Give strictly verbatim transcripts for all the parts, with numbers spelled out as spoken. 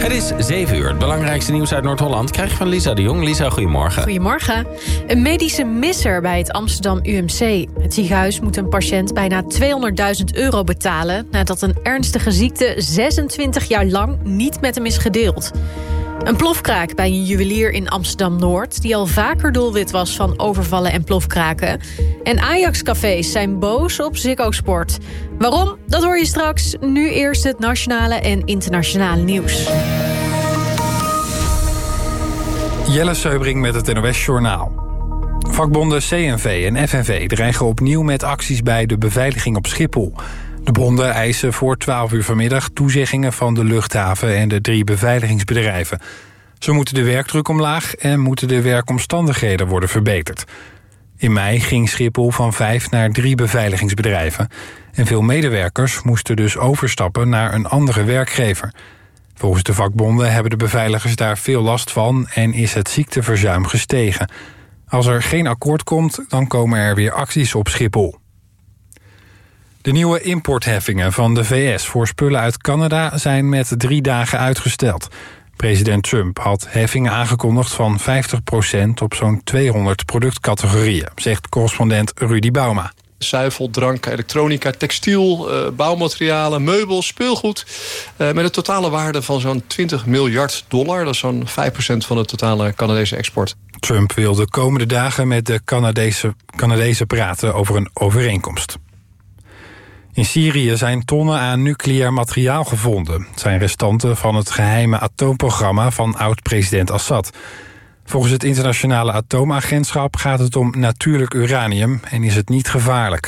Het is zeven uur. Het belangrijkste nieuws uit Noord-Holland krijg je van Lisa de Jong. Lisa, goedemorgen. Goedemorgen. Een medische misser bij het Amsterdam U M C. Het ziekenhuis moet een patiënt bijna tweehonderdduizend euro betalen... nadat een ernstige ziekte zesentwintig jaar lang niet met hem is gedeeld. Een plofkraak bij een juwelier in Amsterdam-Noord... die al vaker doelwit was van overvallen en plofkraken. En Ajax-cafés zijn boos op Ziggo Sport. Waarom? Dat hoor je straks. Nu eerst het nationale en internationale nieuws. Jelle Seubring met het N O S-journaal. Vakbonden C N V en F N V dreigen opnieuw met acties bij de beveiliging op Schiphol. De bonden eisen voor twaalf uur vanmiddag toezeggingen van de luchthaven en de drie beveiligingsbedrijven. Zo moeten de werkdruk omlaag en moeten de werkomstandigheden worden verbeterd. In mei ging Schiphol van vijf naar drie beveiligingsbedrijven. En veel medewerkers moesten dus overstappen naar een andere werkgever. Volgens de vakbonden hebben de beveiligers daar veel last van en is het ziekteverzuim gestegen. Als er geen akkoord komt, dan komen er weer acties op Schiphol. De nieuwe importheffingen van de V S voor spullen uit Canada zijn met drie dagen uitgesteld. President Trump had heffingen aangekondigd van vijftig procent op zo'n tweehonderd productcategorieën, zegt correspondent Rudy Bauma. Zuivel, drank, elektronica, textiel, uh, bouwmaterialen, meubels, speelgoed. Uh, met een totale waarde van zo'n twintig miljard dollar. Dat is zo'n vijf procent van de totale Canadese export. Trump wil de komende dagen met de Canadese, Canadezen praten over een overeenkomst. In Syrië zijn tonnen aan nucleair materiaal gevonden. Het zijn restanten van het geheime atoomprogramma van oud-president Assad. Volgens het internationale atoomagentschap gaat het om natuurlijk uranium en is het niet gevaarlijk.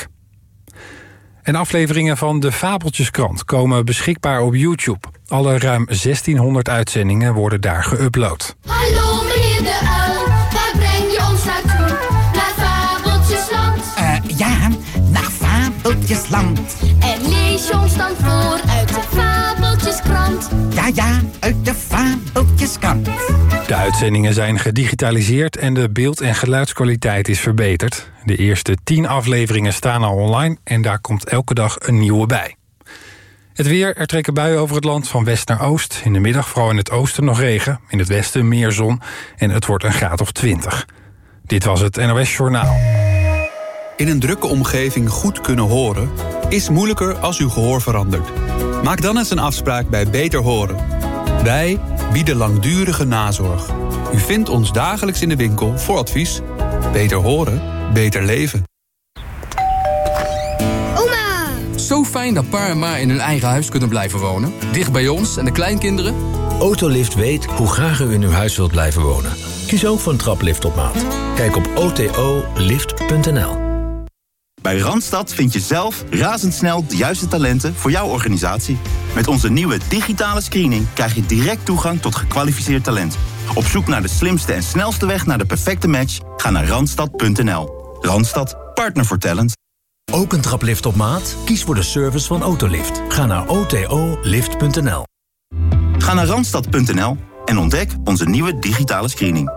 En afleveringen van de Fabeltjeskrant komen beschikbaar op YouTube. Alle ruim zestienhonderd uitzendingen worden daar geüpload. Hallo meneer de Uil, waar breng je ons naartoe? Naar Fabeltjesland. Uh, ja, naar Fabeltjesland. En lees je ons dan voor uit de Fabeltjeskrant? Ja, ja, uit de Fabeltjeskrant. De uitzendingen zijn gedigitaliseerd en de beeld- en geluidskwaliteit is verbeterd. De eerste tien afleveringen staan al online en daar komt elke dag een nieuwe bij. Het weer, er trekken buien over het land van west naar oost. In de middag vooral in het oosten nog regen, in het westen meer zon en het wordt een graad of twintig. Dit was het N O S Journaal. In een drukke omgeving goed kunnen horen is moeilijker als uw gehoor verandert. Maak dan eens een afspraak bij Beter Horen. Wij bieden langdurige nazorg. U vindt ons dagelijks in de winkel voor advies. Beter horen, beter leven. Oma! Zo fijn dat pa en ma in hun eigen huis kunnen blijven wonen. Dicht bij ons en de kleinkinderen. Autolift weet hoe graag u in uw huis wilt blijven wonen. Kies ook voor een traplift op maat. Kijk op o t o lift punt n l. Bij Randstad vind je zelf razendsnel de juiste talenten voor jouw organisatie. Met onze nieuwe digitale screening krijg je direct toegang tot gekwalificeerd talent. Op zoek naar de slimste en snelste weg naar de perfecte match? Ga naar randstad punt n l. Randstad, partner voor talent. Ook een traplift op maat? Kies voor de service van Autolift. Ga naar o t o lift punt n l. Ga naar randstad punt n l en ontdek onze nieuwe digitale screening.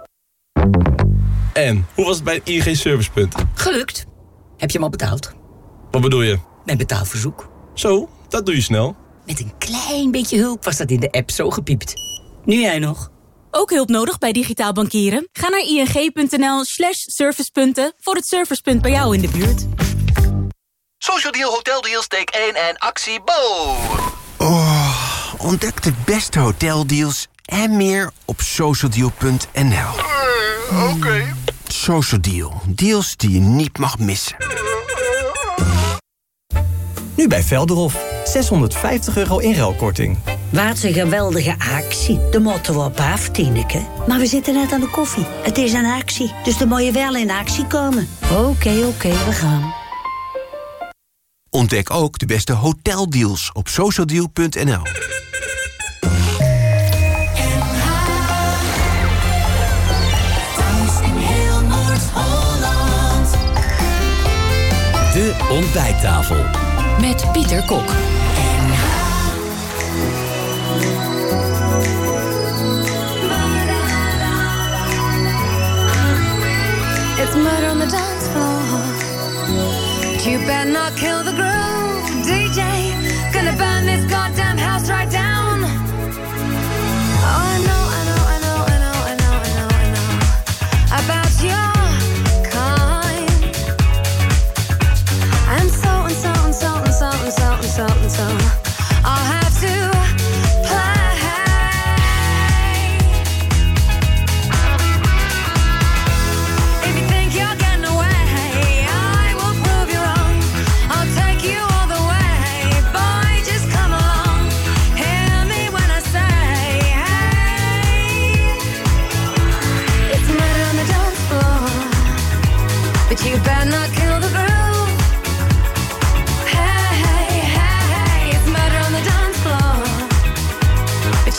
En, hoe was het bij het I N G Servicepunt? Gelukt. Heb je hem al betaald? Wat bedoel je? Mijn betaalverzoek. Zo, dat doe je snel. Met een klein beetje hulp was dat in de app zo gepiept. Nu jij nog. Ook hulp nodig bij digitaal bankieren? Ga naar ing punt n l slash servicepunten voor het servicepunt bij jou in de buurt. Social Deal Hotel Deals take één en actie Bo. Oh, ontdek de beste hoteldeals en meer op social deal punt n l. Uh, Oké. Okay. Social Deal. Deals die je niet mag missen. Nu bij Velderhof. zeshonderdvijftig euro inruilkorting. Wat een geweldige actie. De moeten we op af, Tineke. Maar we zitten net aan de koffie. Het is een actie, dus dan moet je wel in actie komen. Oké, okay, oké, okay, we gaan. Ontdek ook de beste hoteldeals op social deal punt n l. De ontbijttafel. Met Pieter Kok. It's murder on the dance floor. But you better not kill the groove, D J. Gonna burn this goddamn house right down.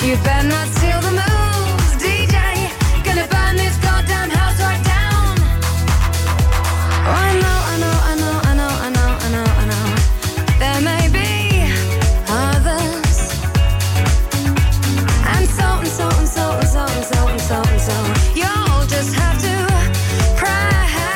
you better not steal the moves, D J. Gonna burn this goddamn house right down. Oh, I know, I know, I know, I know, I know, I know, I know. There may be others. And so and so and so and so and so and so and so. You'll just have to pray.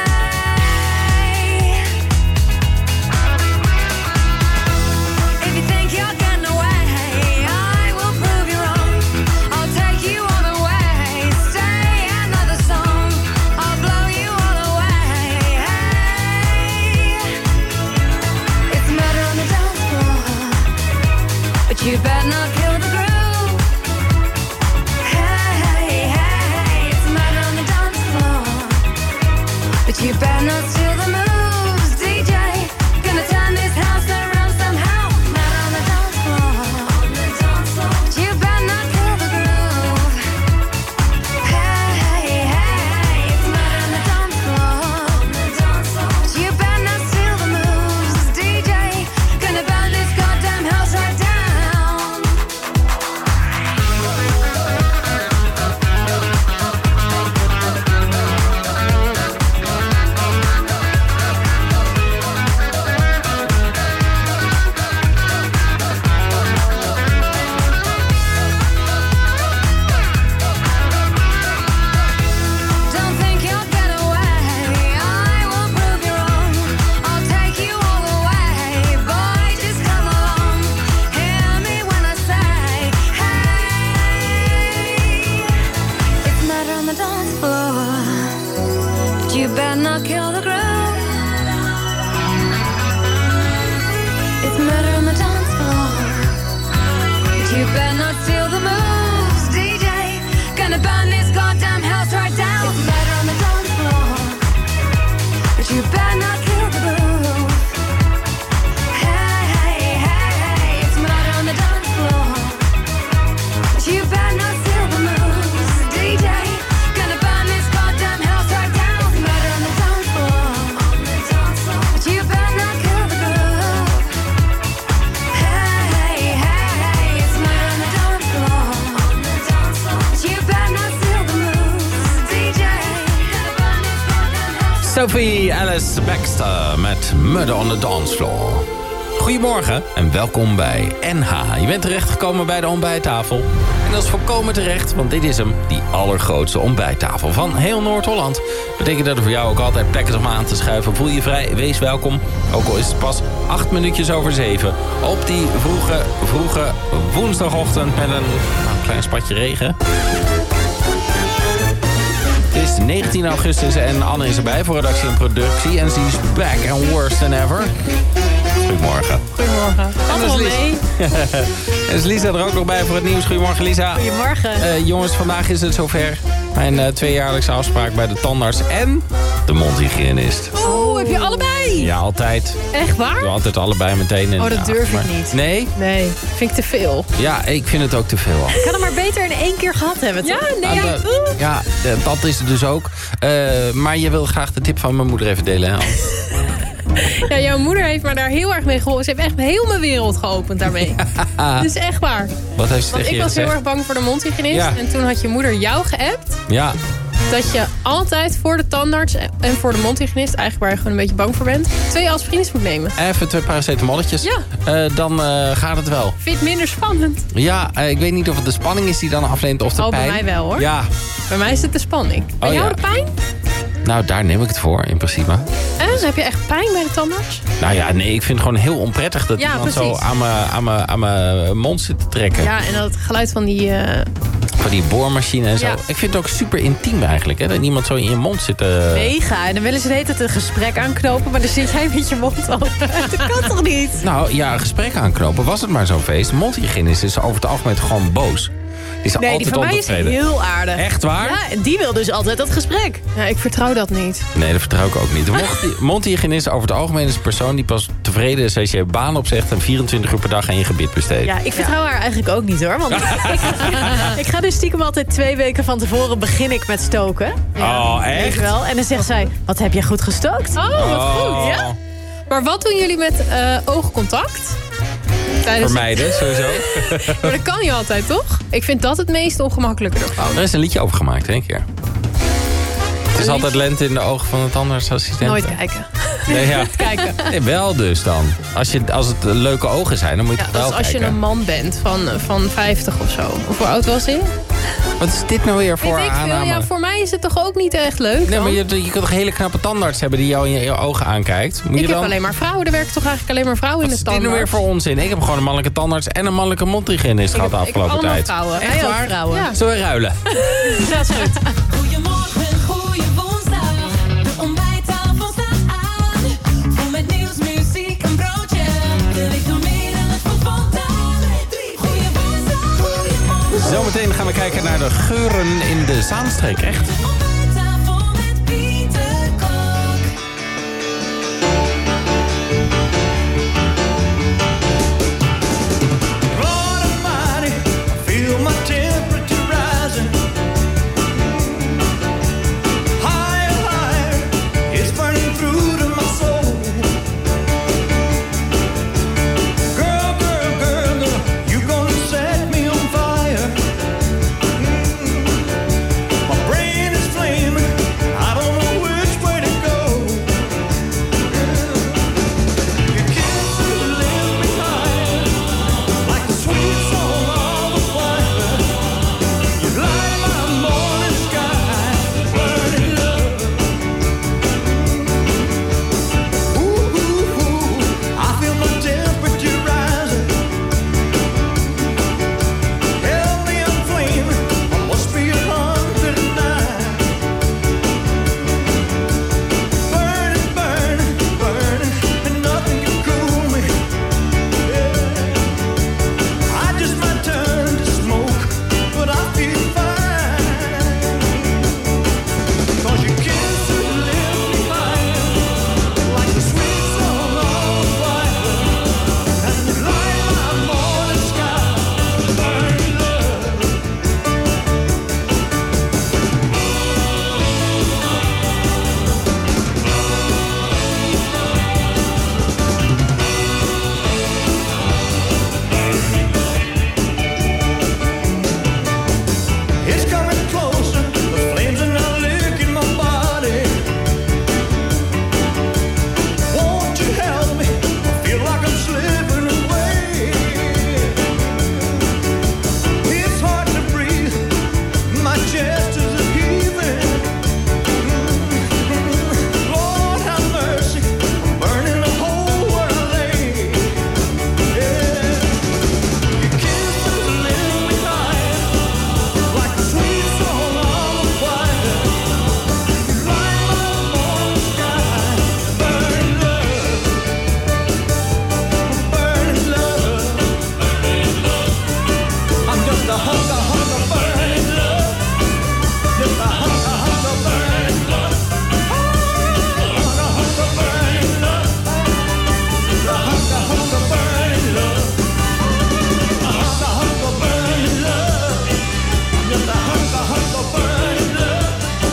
If you think you're getting away, I will prove you wrong. I'll take you all the way. Stay another song. I'll blow you all away. Hey, it's murder on the dance floor, but you better not kill the groove. Hey, hey, hey, it's murder on the dance floor, but you better not steal the moves, D J. Gonna turn this house around somehow. Murder on the dance floor, but you better not kill the groove. Hey, hey, hey, it's murder on the dance floor, but you better not steal the moves, D J. Gonna burn this goddamn house right down. Don't think you'll get away. I will prove you wrong. I'll take you all the way. Boy, just come along. Hear me when I say, hey, it's murder on the dance floor, but you better not kill the groove. It's murder on the dance floor, but you better not steal the moves, D J. Gonna burn this goddamn house right down. It's murder on the dance floor, but you better not kill the groove. Hey, hey, hey, hey, it's murder on the dance floor, but you better not steal the moves, D J. Gonna burn this goddamn house right down. It's murder on the dance floor, but you better not kill the groove. Hey, hey, hey, it's murder on the dance floor, but you better not steal the moves, D J. Gonna burn this goddamn house. Sophie Alice Baxter met Murder on the Dance Floor. Goedemorgen en welkom bij N H. Je bent terechtgekomen bij de ontbijttafel. En dat is volkomen terecht, want dit is hem, die allergrootste ontbijttafel van heel Noord-Holland. Betekent dat er voor jou ook altijd plek is om aan te schuiven. Voel je vrij, wees welkom. Ook al is het pas acht minuutjes over zeven. Op die vroege, vroege woensdagochtend met een nou, klein spatje regen. Het is negentien augustus en Anne is erbij voor redactie en productie. En ze is back and worse than ever. Goedemorgen. Goedemorgen. Allemaal mee. En is Lisa er ook nog bij voor het nieuws. Goedemorgen Lisa. Goedemorgen. Uh, jongens, vandaag is het zover. Mijn uh, tweejaarlijkse afspraak bij de tandarts en de mondhygiënist. Oh, heb je allebei? Ja, altijd. Echt waar? Ik doe altijd allebei meteen. In, oh, dat ja, durf maar... ik niet. Nee? Nee, vind ik te veel. Ja, ik vind het ook te veel. Ik kan het maar beter in één keer gehad hebben, toch? Ja, nee, ja. ja. Uh. Ja, dat is het dus ook. Uh, maar je wil graag de tip van mijn moeder even delen, hè? Ja, jouw moeder heeft me daar heel erg mee geholpen. Ze heeft echt heel mijn wereld geopend daarmee. Ja. Dus echt waar. Wat heeft ze Want tegen ik je was gezegd? heel erg bang voor de mondhygiënist. Ja. En toen had je moeder jou geappt. Ja. Dat je altijd voor de tandarts en voor de mondhygiënist, eigenlijk waar je gewoon een beetje bang voor bent, twee aspirines moet nemen. Even twee paracetamolletjes. Ja. Uh, dan uh, gaat het wel. Vind je het minder spannend? Ja, uh, ik weet niet of het de spanning is die dan afneemt of de oh, pijn. bij mij wel hoor. Ja. Bij mij is het de spanning. Bij oh, jou ja. de pijn? Nou, daar neem ik het voor, in principe. En? Heb je echt pijn bij de tandarts? Nou ja, nee, ik vind het gewoon heel onprettig dat ja, iemand precies. zo aan mijn, aan, mijn, aan mijn mond zit te trekken. Ja, en dat geluid van die... Uh... Van die boormachine en zo. Ja. Ik vind het ook super intiem eigenlijk, hè. Dat iemand zo in je mond zit. Uh... Mega. En dan willen ze de hele tijd een gesprek aanknopen, maar dan zit jij met je mond open. Dat kan toch niet? Nou ja, een gesprek aanknopen. Was het maar zo'n feest. De mondhygiënist is over het algemeen gewoon boos. Die is nee, altijd die van mij is heel aardig. Echt waar? Ja, en die wil dus altijd dat gesprek. Ja, ik vertrouw dat niet. Nee, dat vertrouw ik ook niet. De mondhygiënist over het algemeen is een persoon die pas tevreden is als je je baan opzegt en vierentwintig uur per dag aan je gebit besteedt. Ja, ik vertrouw ja. haar eigenlijk ook niet hoor. Want ik, ik ga dus stiekem altijd twee weken van tevoren begin ik met stoken. Ja, oh, echt? Weet je wel. En dan zegt zij, wat heb je goed gestookt? Oh, wat oh. goed. Ja. Maar wat doen jullie met uh, oogcontact? Tijdens vermijden, sowieso. Maar dat kan je altijd, toch? Ik vind dat het meest ongemakkelijke ervan. Er is een liedje over gemaakt, hè, een keer. Het is altijd lente in de ogen van het tandartsassistent. Nooit kijken. Nee, ja. kijken. Nee, wel dus dan. Als, je, als het leuke ogen zijn, dan moet je Ja, toch wel dus als kijken. je een man bent van, van vijftig of zo. Of hoe oud was hij? Wat is dit nou weer voor Weet ik veel. aanname? Ja, voor mij is het toch ook niet echt leuk Nee, dan? maar je, je kunt toch een hele knappe tandarts hebben die jou in je, je ogen aankijkt? Moet Ik je heb dan... alleen maar vrouwen. Er werken toch eigenlijk alleen maar vrouwen Wat in is de dit nou tandarts? weer voor onzin? Ik heb gewoon een mannelijke tandarts en een mannelijke mondhygiënist gehad de Ik heb afgelopen allemaal tijd. vrouwen. Echt Wij ook waar? vrouwen. Ja. Zullen we ruilen? Dat is goed. Goedemorgen, goeie woensdag. De ontbijttafel staat aan. Vol met nieuws, muziek en broodje. Wil ik nog meer dan het voetbaltaal? Goeie woensdag, goeiemorgen. Zometeen gaan we kijken naar de geuren in de Zaanstreek. Echt? Ontbijttafel met Pieter Kok. Lord Almighty, I feel my temperature rising. Higher, higher, it's burning through to my soul. Girl, girl, girl, girl, you gonna set me on fire. Mm. My brain is flaming, I don't know which way to go. Your kisses lift me higher, like a sweet song of a choir. You light my morning sky, burning love. Ooh, ooh, ooh, I feel my temperature rising. Healthy and flaming, I must be a hundred and nine. Burning, burning, burning, and nothing can cool me. Yeah. I just might turn to smoke, but I feel fine. 'Cause your kisses lift me higher, like a sweet song of a choir. And you light my morning sky, burning love. It's coming closer, the flames are now licking my body. Won't you help me? I feel like I'm slipping away. It's hard to breathe, my chest is a heaving. Lord have mercy, I'm burning a hole where I lay. Yeah. Your kisses lift me higher, like a sweet song of a choir. You light my morning sky, burning love, burning love. I'm just a hunk of hunk of burning love, just a hunk of hunk of burning love. Hunk of hunk of burning love, a hunk of hunk of burning love, a hunk of hunk of burning love. Just a hunk of hunk of burning love.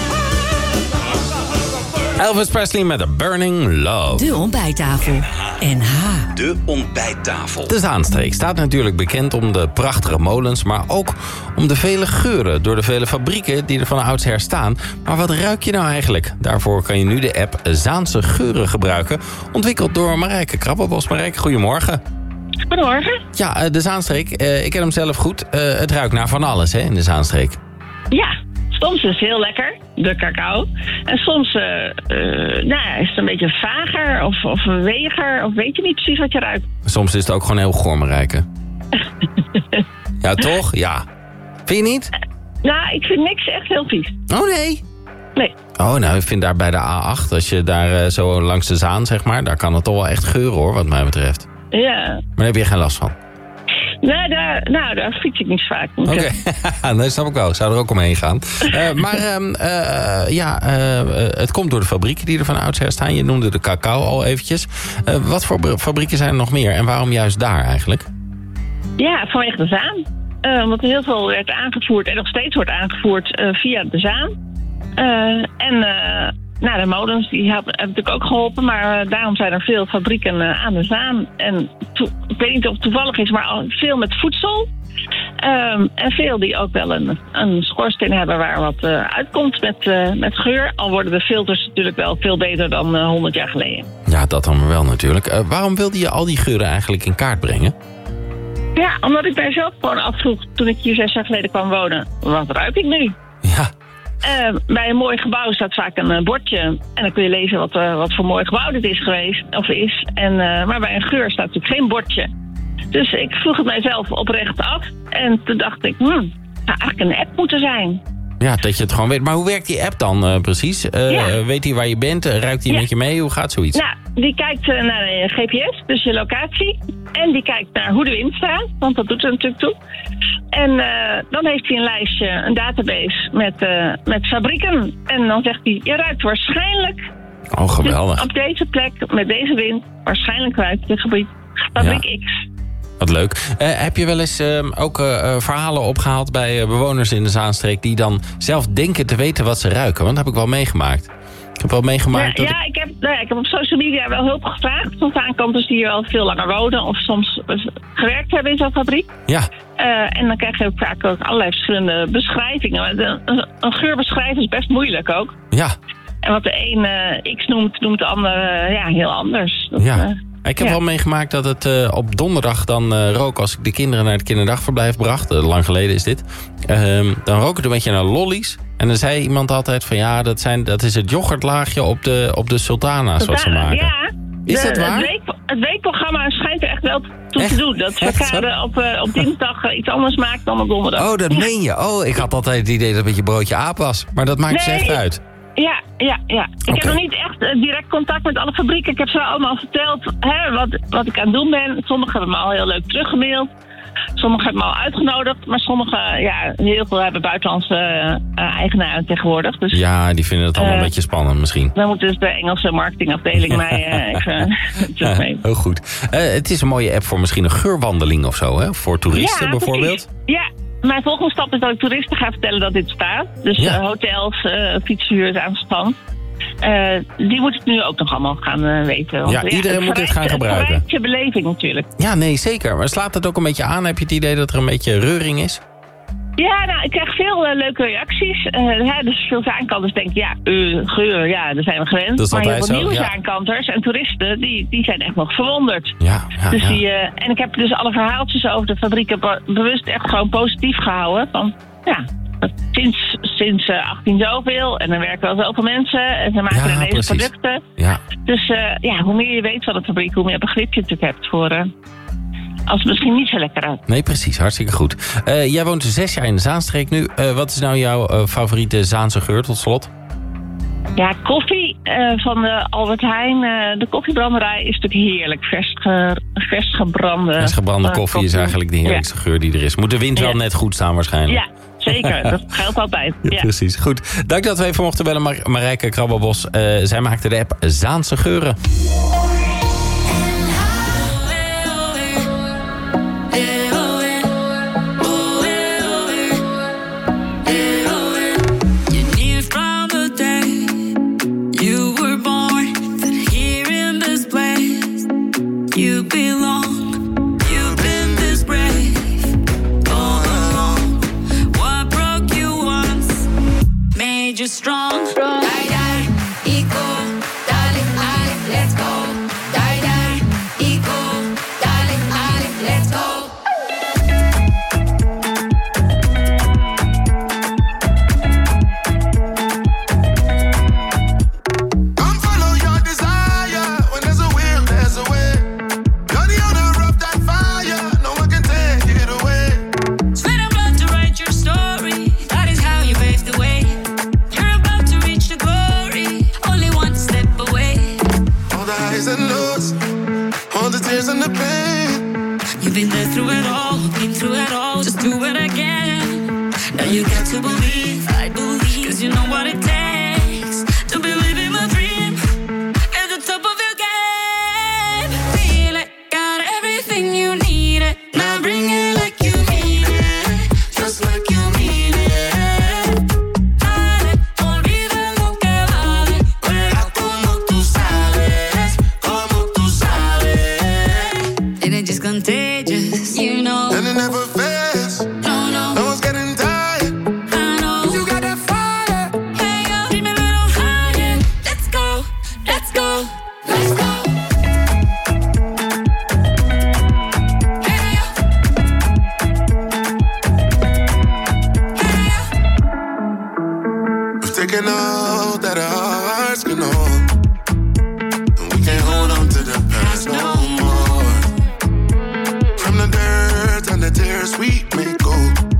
Elvis Presley met A Burning Love. De ontbijttafel. N H. De ontbijttafel. De Zaanstreek staat natuurlijk bekend om de prachtige molens, maar ook om de vele geuren door de vele fabrieken die er van oudsher staan. Maar wat ruik je nou eigenlijk? Daarvoor kan je nu de app Zaanse Geuren gebruiken, ontwikkeld door Marijke Krabbenbos. Marijke, goedemorgen. Goedemorgen. Ja, eh, de Zaanstreek, eh, ik ken hem zelf goed. Eh, het ruikt naar van alles, hè, in de Zaanstreek. Ja, soms is het heel lekker, de cacao. En soms uh, uh, nou ja, is het een beetje vager of, of weger, of weet je niet precies wat je ruikt. Soms is het ook gewoon heel goor, Marijke. Ja, toch? Ja. Vind je niet? Nou, ik vind niks echt heel vies. Oh, nee? Nee. Oh, nou, ik vind daar bij de A acht, als je daar uh, zo langs de Zaan, zeg maar, daar kan het toch wel echt geuren, hoor, wat mij betreft. Ja. Maar daar heb je geen last van? Nou, daar, nou, daar fiets ik niet zo vaak. Oké, okay. Dat snap ik wel. Ik zou er ook omheen gaan. Uh, maar um, uh, ja, uh, het komt door de fabrieken die er van oudsher staan. Je noemde de cacao al eventjes. Uh, wat voor fabrieken zijn er nog meer? En waarom juist daar eigenlijk? Ja, vanwege de Zaan. Uh, omdat er heel veel werd aangevoerd en nog steeds wordt aangevoerd uh, via de Zaan. Uh, en uh, nou, de modems die hebben, hebben natuurlijk ook geholpen. Maar uh, daarom zijn er veel fabrieken uh, aan de Zaan. En to, ik weet niet of het toevallig is, maar al veel met voedsel. Um, en veel die ook wel een, een schoorsteen hebben waar wat uh, uitkomt met, uh, met geur. Al worden de filters natuurlijk wel veel beter dan uh, honderd jaar geleden. Ja, dat dan wel natuurlijk. Uh, waarom wilde je al die geuren eigenlijk in kaart brengen? Ja, omdat ik mij zelf gewoon afvroeg toen ik hier zes jaar geleden kwam wonen. Wat ruik ik nu? Ja. Uh, bij een mooi gebouw staat vaak een uh, bordje. En dan kun je lezen wat, uh, wat voor mooi gebouw dit is geweest. Of is. En, uh, maar bij een geur staat natuurlijk geen bordje. Dus ik vroeg het mijzelf oprecht af. En toen dacht ik, hmm, het zou eigenlijk een app moeten zijn. Ja, dat je het gewoon weet. Maar hoe werkt die app dan uh, precies? Uh, Ja. Weet hij waar je bent? Ruikt hij Ja. met je mee? Hoe gaat zoiets? Nou, die kijkt uh, naar je G P S, dus je locatie. En die kijkt naar hoe de wind staat, want dat doet er natuurlijk toe. En uh, dan heeft hij een lijstje, een database met, uh, met fabrieken. En dan zegt hij, je ruikt waarschijnlijk... Oh, geweldig. Dus op deze plek, met deze wind, waarschijnlijk ruikt de fabriek, fabriek Ja. X. Wat leuk. Uh, heb je wel eens uh, ook uh, verhalen opgehaald bij uh, bewoners in de Zaanstreek... die dan zelf denken te weten wat ze ruiken? Want dat heb ik wel meegemaakt. Ik heb wel meegemaakt Ja, dat ja ik... ik, heb, nou ja, ik heb op social media wel hulp gevraagd. Soms aankanters die hier al veel langer wonen of soms uh, gewerkt hebben in zo'n fabriek. Ja. Uh, en dan krijg je ook vaak ook allerlei verschillende beschrijvingen. De, een, een geur beschrijven is best moeilijk ook. Ja. En wat de een uh, X noemt, noemt de ander uh, ja, heel anders. Dat, Ja. uh, Ik heb ja. wel meegemaakt dat het uh, op donderdag dan uh, rook... als ik de kinderen naar het kinderdagverblijf bracht. Uh, lang geleden is dit. Uh, dan rook het een beetje naar lollies. En dan zei iemand altijd van... ja, dat, zijn, dat is het yoghurtlaagje op de, op de sultana's wat ze maken. Ja, Is de- dat waar? Het, week, het weekprogramma schijnt er echt wel toe Echt? te doen. Dat Echt zo? Verkade op, uh, op dinsdag uh, iets anders maakt dan op donderdag. Oh, dat meen je. Oh, ik had altijd het idee dat het een beetje broodje aap was. Maar dat maakt ze Nee. echt uit. Ja, ja, ja. Ik Oké. heb nog niet echt uh, direct contact met alle fabrieken. Ik heb ze allemaal verteld hè, wat, wat ik aan het doen ben. Sommigen hebben me al heel leuk teruggemaild. Sommigen hebben me al uitgenodigd. Maar sommigen, ja, heel veel hebben buitenlandse uh, uh, eigenaren tegenwoordig. Dus Ja, die vinden het allemaal Uh, een beetje spannend misschien. dan moet dus de Engelse marketingafdeling mij uh, even terug Ja, nemen. heel goed. Uh, het is een mooie app voor misschien een geurwandeling of zo, hè? Voor toeristen Ja, bijvoorbeeld. precies. Ja, mijn volgende stap is dat ik toeristen ga vertellen dat dit bestaat. Dus Ja. uh, hotels, uh, fietshuurders aan stand. Uh, die moet ik nu ook nog allemaal gaan uh, weten. Want, Ja, iedereen het moet dit verrijkt- gaan gebruiken. Het verrijkt je beleving natuurlijk. Ja, nee, zeker. Maar slaat het ook een beetje aan? Heb je het idee dat er een beetje reuring is? Ja, nou, ik krijg veel uh, leuke reacties. Uh, hè, dus veel zaankanters denken, ja, uh, geur, ja, daar zijn we gewend. Dat is maar heel altijd veel zo, nieuwe ja. zaankanters en toeristen, die, die zijn echt nog verwonderd. Ja, ja, dus ja. Die, uh, en ik heb dus alle verhaaltjes over de fabrieken be- bewust echt gewoon positief gehouden. Van, ja, sinds, sinds uh, achttien zoveel en er werken wel zoveel mensen en ze maken Ja, er deze precies. producten. Ja. Dus uh, ja, hoe meer je weet van de fabriek, hoe meer begrip je natuurlijk hebt voor... Uh, als het misschien niet zo lekker uit. Nee, precies. Hartstikke goed. Uh, jij woont zes jaar in de Zaanstreek nu. Uh, wat is nou jouw uh, favoriete Zaanse geur tot slot? Ja, koffie uh, van de Albert Heijn. Uh, de koffiebranderij is natuurlijk heerlijk. Vers, ge, vers gebrande. Vers gebrande uh, koffie is eigenlijk de heerlijkste geur die er is. Moet de wind wel Ja. net goed staan waarschijnlijk. Ja, zeker. Dat geldt altijd. Ja. Precies, goed. Dank dat we even mochten bellen, Mar- Marijke Krabbelbos. Uh, zij maakte de app Zaanse Geuren. You knew from the day you were born that here in this place you belong. You've been this brave all along. What broke you once made you strong. Die, die, eco, darling, Ali, let's go. Die, die, eco, darling, Ali, let's go. Come follow your desire. When there's a will, there's a way. You're the owner of that fire. No one can take it away. Sweat and blood to write your story. That is how you paved the way. You're about to reach the glory. Only one step away. All the highs and lows, all the tears and the pain. You've been there through it all, been through it all. Just do it again. Now you got to believe, I believe. Cause you know what it takes to believe in the dream. At the top of your game. Feel it, got everything you need it. Now bring it like you mean it. Just like you mean it. Dale, olvida lo que vale. you know that our hearts can hold. And we can't hold on to the past no more. From the dirt and the tears we may go.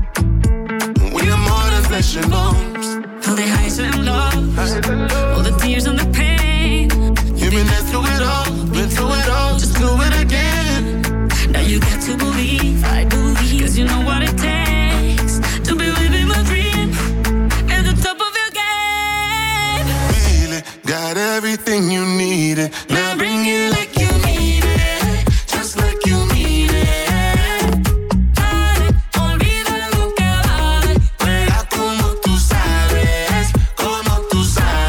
We are more than flesh and bones. All the highs and lows, all the tears and the pain. You've been there through it all, been through it all, just do it again. Now you got to believe, I believe, cause you know what it takes to be living my dream at the top of your game. Feel it, got everything you needed. Now bring it like you need it, just like you need it. Dale, olvida lo que vale. Juega como tú sabes, como tú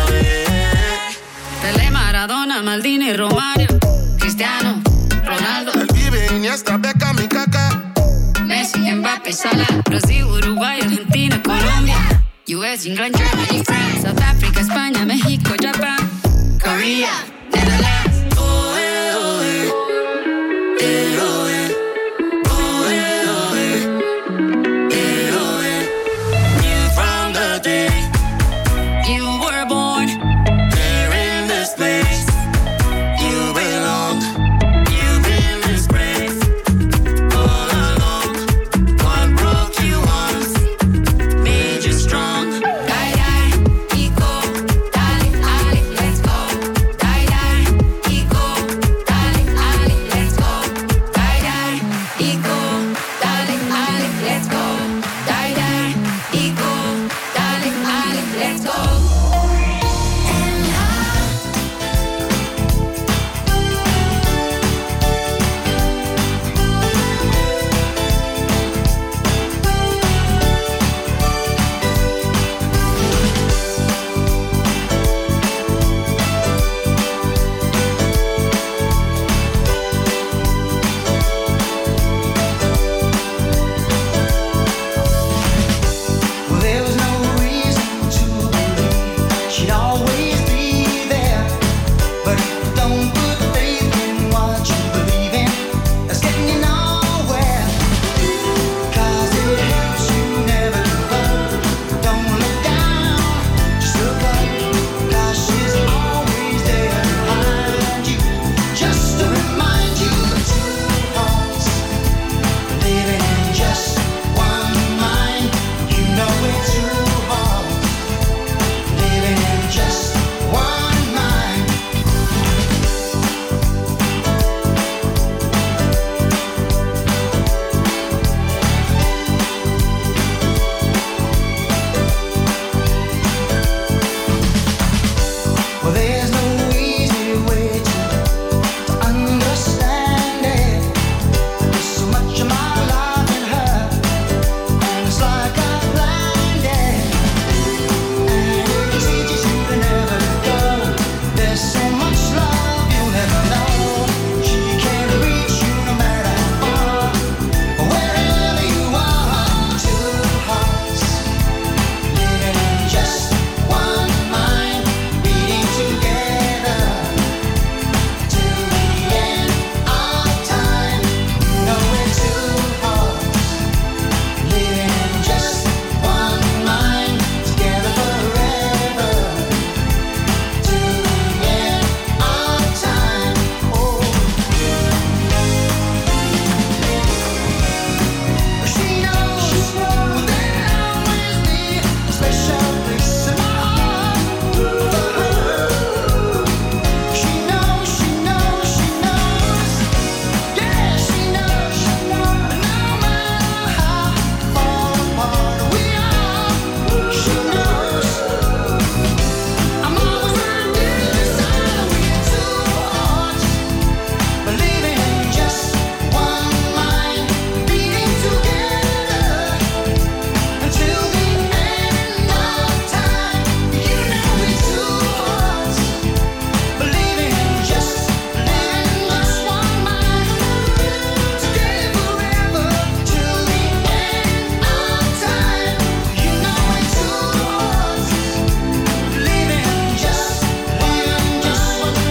sabes. Pelé, Maradona, Maldini, Romario, Cristiano, Ronaldo, Iniesta, Beckham y Kaká, Messi, Mbappé, Salah, Brasil, Uruguay, Argentina, Colombia, U S, England, Germany, France, South Africa, España, México, Japan, Korea, Netherlands. oh eh, oh eh, eh, oh eh, oh eh, oh eh, eh, oh eh. Knew from the day You were born there in this place, you belong.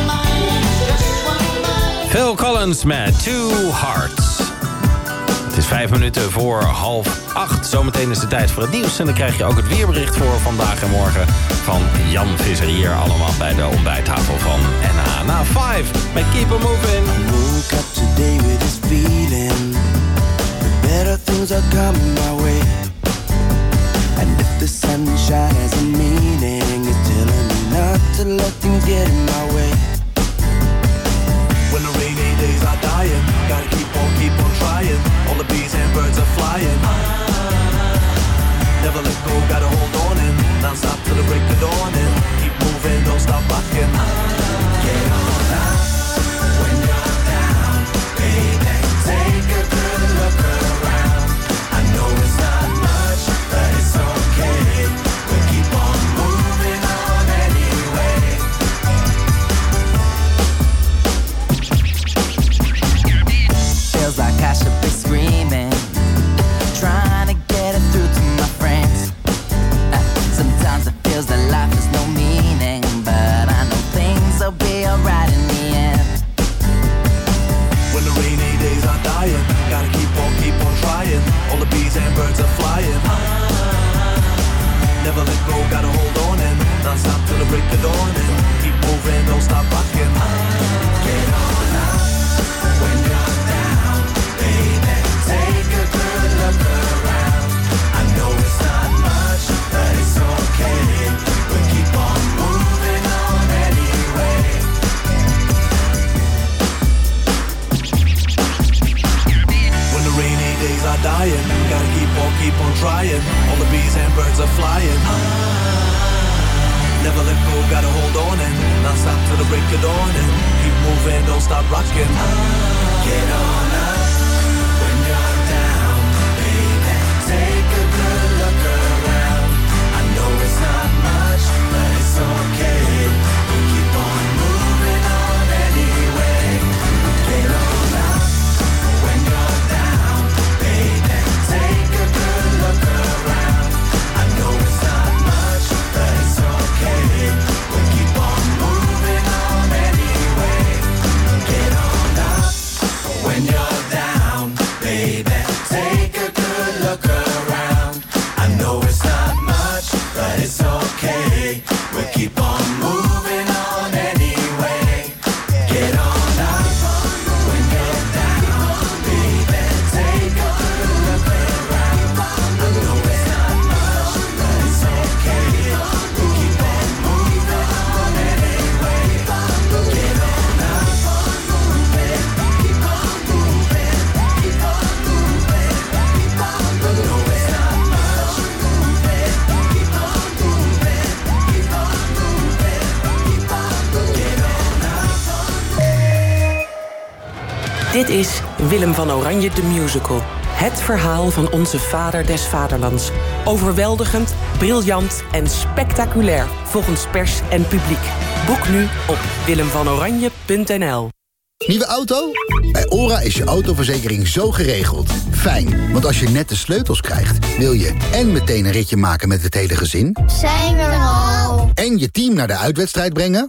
Phil Collins met Two Hearts. Het is vijf Vijf minuten voor half acht. Zometeen is de tijd voor het nieuws. En dan krijg je ook het weerbericht voor vandaag en morgen van Jan Visser. Hier allemaal bij de ontbijttafel van N H. Na vijf met Keep 'em Moving. Woke up today with this feeling. The better things are coming my way. And if the sunshine has a meaning, it's telling me not to let things get in my way. When the rainy days are dying, gotta keep on, keep on trying. All the bees and birds are flying. Never let go, gotta hold on in. Now stop till the break of dawn and keep moving, don't stop rocking. Get on up when you're down, baby. Take a good look around. I know it's not much, but it's okay. We'll keep on moving on anyway. Feels like I should be screaming, trying to get it through to my friends. Uh, sometimes it feels that life has no meaning, but I know things will be alright in the end. When the rainy days are dying, gotta keep on, keep on trying. All the bees and birds are flying. Never let go, gotta hold on and not stop till the break of dawn and keep moving, don't stop rocking. Get on up when you're down, baby. Take a good look around. I know it's not much, but it's okay. We'll keep on moving on anyway. When the rainy days are dying, gotta keep on, keep on trying. All the bees and birds are flying. Never let go, gotta hold on and not stop till the break of dawn and keep moving, don't stop rocking. Get on up when you're down, baby. Take a good look around. I know it's not much, but it's okay. We'll keep on moving on anyway. Get on up when you're down, baby. Take a good look around. I know it's not much, but it's okay. We'll keep on moving on anyway. Get on up when you're down, baby. Take a good look around. I know it's not much, but it's okay. We'll keep on moving on anyway. Get on up when you're down, baby. Take a good look around. I know it's not much, but it's okay. We'll keep on moving on anyway. Get on up, moving, keep on moving, keep on moving, keep on moving. I know it's not much, moving, keep on moving, keep on moving, keep on moving. Get on up. Dit is Willem van Oranje de Musical. Het verhaal van onze vader des vaderlands. Overweldigend, briljant en spectaculair. Volgens pers en publiek. Boek nu op willem van oranje punt n l. Nieuwe auto? Bij ORA is je autoverzekering zo geregeld. Fijn, want als je net de sleutels krijgt, wil je en meteen een ritje maken met het hele gezin. Zijn we er al? En je team naar de uitwedstrijd brengen.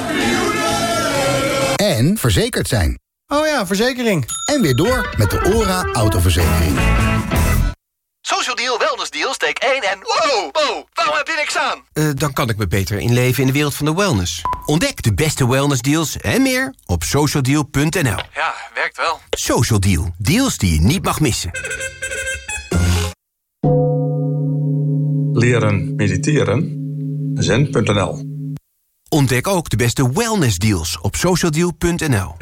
En verzekerd zijn. Oh ja, verzekering. En weer door met de ORA autoverzekering. Social Deal, Wellness Deal, steek één en... Wow, wow, waarom heb je niks aan? Uh, dan kan ik me beter inleven in de wereld van de wellness. Ontdek de beste wellnessdeals en meer op social deal punt n l. Ja, werkt wel. Social Deal, deals die je niet mag missen. Leren mediteren. zen punt n l. Ontdek ook de beste wellnessdeals op social deal punt n l.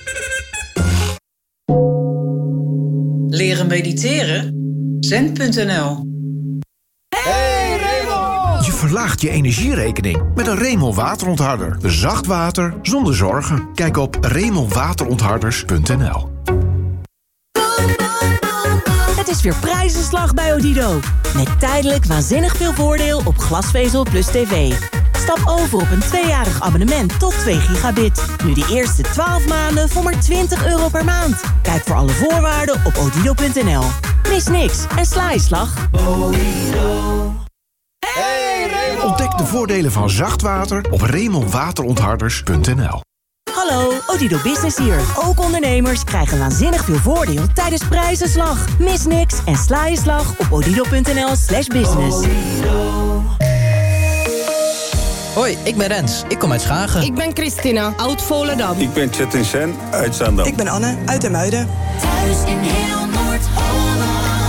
Leren mediteren? zen punt n l. Hey Raymond! Je verlaagt je energierekening met een Raymond waterontharder. Zacht water zonder zorgen. Kijk op raymond waterontharders punt n l. Het is weer prijzenslag bij Odido. Met tijdelijk waanzinnig veel voordeel op glasvezel plus tv. Stap over op een tweejarig abonnement tot twee gigabit. Nu de eerste twaalf maanden voor maar twintig euro per maand. Kijk voor alle voorwaarden op odido punt n l. Mis niks en sla je slag. Ontdek de voordelen van zacht water op raymond waterontharders punt n l. Hallo, Odido Business hier. Ook ondernemers krijgen waanzinnig veel voordeel tijdens prijzenslag. Mis niks en sla je slag op odido.nl slash business. Hoi, ik ben Rens. Ik kom uit Schagen. Ik ben Christina, oud Volendam. Ik ben Chetin Sen uit Zaandam. Ik ben Anne, uit Hermuiden. Thuis in heel Noord-Holland.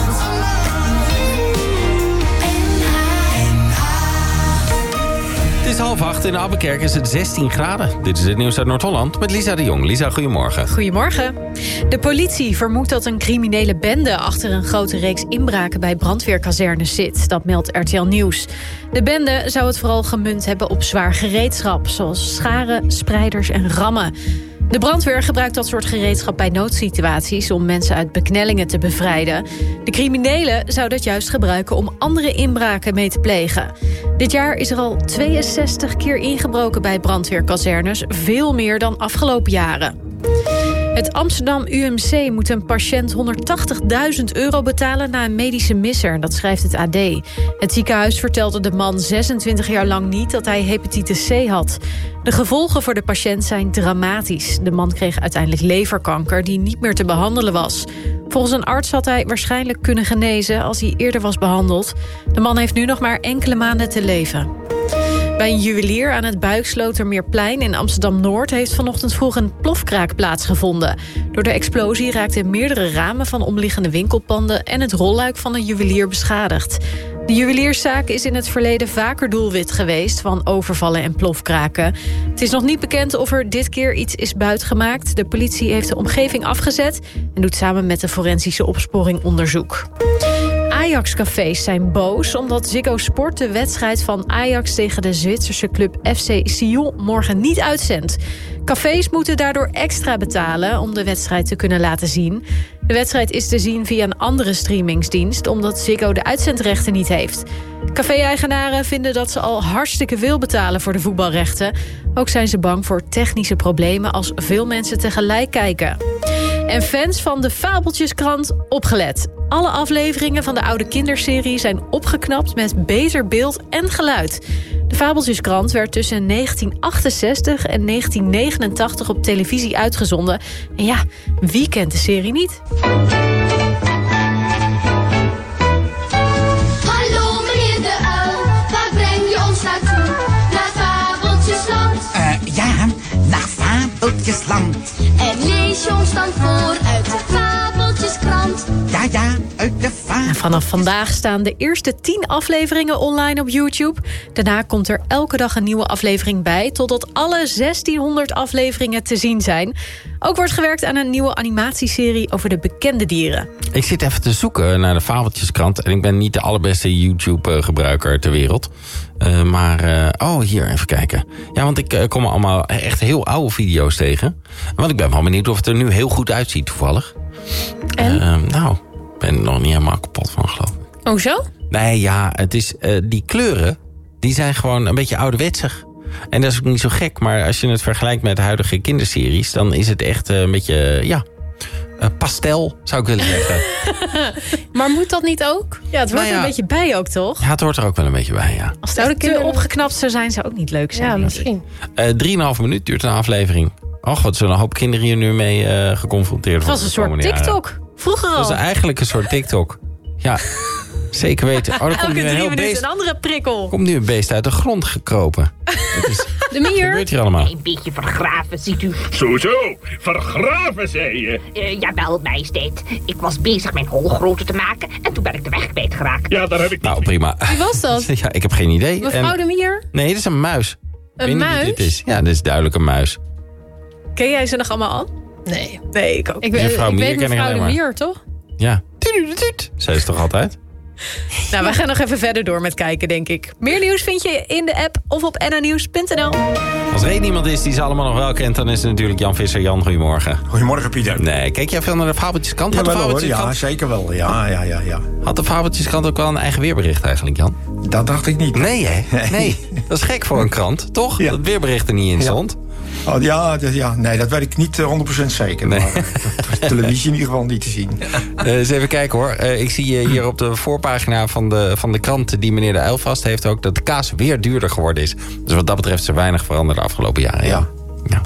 Het is half acht. In Albuquerque is het zestien graden. Dit is het nieuws uit Noord-Holland met Lisa de Jong. Lisa, goedemorgen. Goedemorgen. De politie vermoedt dat een criminele bende achter een grote reeks inbraken bij brandweerkazernes zit. Dat meldt R T L Nieuws. De bende zou het vooral gemunt hebben op zwaar gereedschap, zoals scharen, spreiders en rammen. De brandweer gebruikt dat soort gereedschap bij noodsituaties om mensen uit beknellingen te bevrijden. De criminelen zouden het juist gebruiken om andere inbraken mee te plegen. Dit jaar is er al tweeënzestig keer ingebroken bij brandweerkazernes, veel meer dan afgelopen jaren. Het Amsterdam U M C moet een patiënt honderdtachtigduizend euro betalen na een medische misser, dat schrijft het A D. Het ziekenhuis vertelde de man zesentwintig jaar lang niet dat hij hepatitis C had. De gevolgen voor de patiënt zijn dramatisch. De man kreeg uiteindelijk leverkanker die niet meer te behandelen was. Volgens een arts had hij waarschijnlijk kunnen genezen als hij eerder was behandeld. De man heeft nu nog maar enkele maanden te leven. Bij een juwelier aan het Buikslotermeerplein in Amsterdam-Noord heeft vanochtend vroeg een plofkraak plaatsgevonden. Door de explosie raakten meerdere ramen van omliggende winkelpanden en het rolluik van de juwelier beschadigd. De juwelierszaak is in het verleden vaker doelwit geweest van overvallen en plofkraken. Het is nog niet bekend of er dit keer iets is buitgemaakt. De politie heeft de omgeving afgezet en doet samen met de forensische opsporing onderzoek. Ajax-cafés zijn boos omdat Ziggo Sport de wedstrijd van Ajax tegen de Zwitserse club F C Sion morgen niet uitzendt. Cafés moeten daardoor extra betalen om de wedstrijd te kunnen laten zien. De wedstrijd is te zien via een andere streamingsdienst omdat Ziggo de uitzendrechten niet heeft. Café-eigenaren vinden dat ze al hartstikke veel betalen voor de voetbalrechten. Ook zijn ze bang voor technische problemen als veel mensen tegelijk kijken. En fans van de Fabeltjeskrant, opgelet. Alle afleveringen van de oude kinderserie zijn opgeknapt met beter beeld en geluid. De Fabeltjeskrant werd tussen negentien achtenzestig en negentien negenentachtig op televisie uitgezonden. En ja, wie kent de serie niet? Hallo meneer de uil, waar breng je ons naartoe? Naar Fabeltjesland. Uh, ja, naar Fabeltjesland. En lees je ons dan voor uit de Fabeltjeskrant. Ja, ja, uit de Fabeltjeskrant. En vanaf vandaag staan de eerste tien afleveringen online op YouTube. Daarna komt er elke dag een nieuwe aflevering bij, totdat alle zestienhonderd afleveringen te zien zijn. Ook wordt gewerkt aan een nieuwe animatieserie over de bekende dieren. Ik zit even te zoeken naar de Fabeltjeskrant. En ik ben niet de allerbeste YouTube-gebruiker ter wereld. Uh, maar, uh, oh, hier, even kijken. Ja, want ik uh, kom allemaal echt heel oude video's tegen. Want ik ben wel benieuwd of het er nu heel goed uitziet, toevallig. En? Uh, nou, ik ben er nog niet helemaal kapot van, geloof ik. Oh, zo? Nee, ja, het is, uh, die kleuren, die zijn gewoon een beetje ouderwetsig. En dat is ook niet zo gek, maar als je het vergelijkt met de huidige kinderseries, dan is het echt uh, een beetje, uh, ja, uh, pastel, zou ik willen zeggen. Maar moet dat niet ook? Ja, het hoort Nou ja. er een beetje bij ook, toch? Ja, het hoort er ook wel een beetje bij, ja. Als het echt te opgeknapt zou zijn, zou ook niet leuk zijn. Ja, denk ik. misschien. Uh, drieënhalf minuut duurt een aflevering. Och, wat zullen een hoop kinderen hier nu mee uh, geconfronteerd Het was worden. een soort de komende jaren. TikTok. Vroeger al. Dat is eigenlijk een soort TikTok. Ja, zeker weten. Oh, er komt Elke nu een drie heel minuten beest. een andere prikkel. Komt nu een beest uit de grond gekropen. Wat is, De wat mier. gebeurt hier allemaal? Een beetje vergraven, ziet u. Zo, zo. Vergraven, zei je. Uh, jawel, majesteit. Ik was bezig mijn hol groter te maken en toen ben ik de weg kwijtgeraakt. Ja, daar heb ik Nou, prima. Wie was dat? Ja, ik heb geen idee. Mevrouw En- de Mier? Nee, dit is een muis. Ik Een weet niet wie muis? dit is. Ja, dit is duidelijk een muis. Ken jij ze nog allemaal al? Nee. Nee, ik ook. Ik, Mevrouw ik Mier weet ken ik mevrouw de alleen maar. Mier, toch? Ja. Tuut. Zij is toch altijd? Nou, we gaan nog even verder door met kijken, denk ik. Meer nieuws vind je in de app of op n n nieuws punt n l. Als er één iemand is die ze allemaal nog wel kent, dan is het natuurlijk Jan Visser. Jan, goedemorgen. Goedemorgen, Pieter. Nee, kijk jij veel naar de Fabeltjeskrant? Ja, Had de wel, hoor. Ja, Fabeltjeskrant, zeker wel. Ja, ja, ja, ja. had de Fabeltjeskrant ook wel een eigen weerbericht eigenlijk, Jan? Dat dacht ik niet. Nee, hè? Nee. Dat is gek voor een krant, toch? Dat het weerbericht er niet in stond. Oh, ja, dat, ja, nee, dat weet ik niet uh, honderd procent zeker. Nee. Maar op de televisie in ieder geval niet te zien. Uh, eens even kijken hoor. Uh, ik zie uh, hier op de voorpagina van de, van de krant die meneer de Uil vast heeft ook dat de kaas weer duurder geworden is. Dus wat dat betreft is er weinig veranderd de afgelopen jaren. Ja. Ja.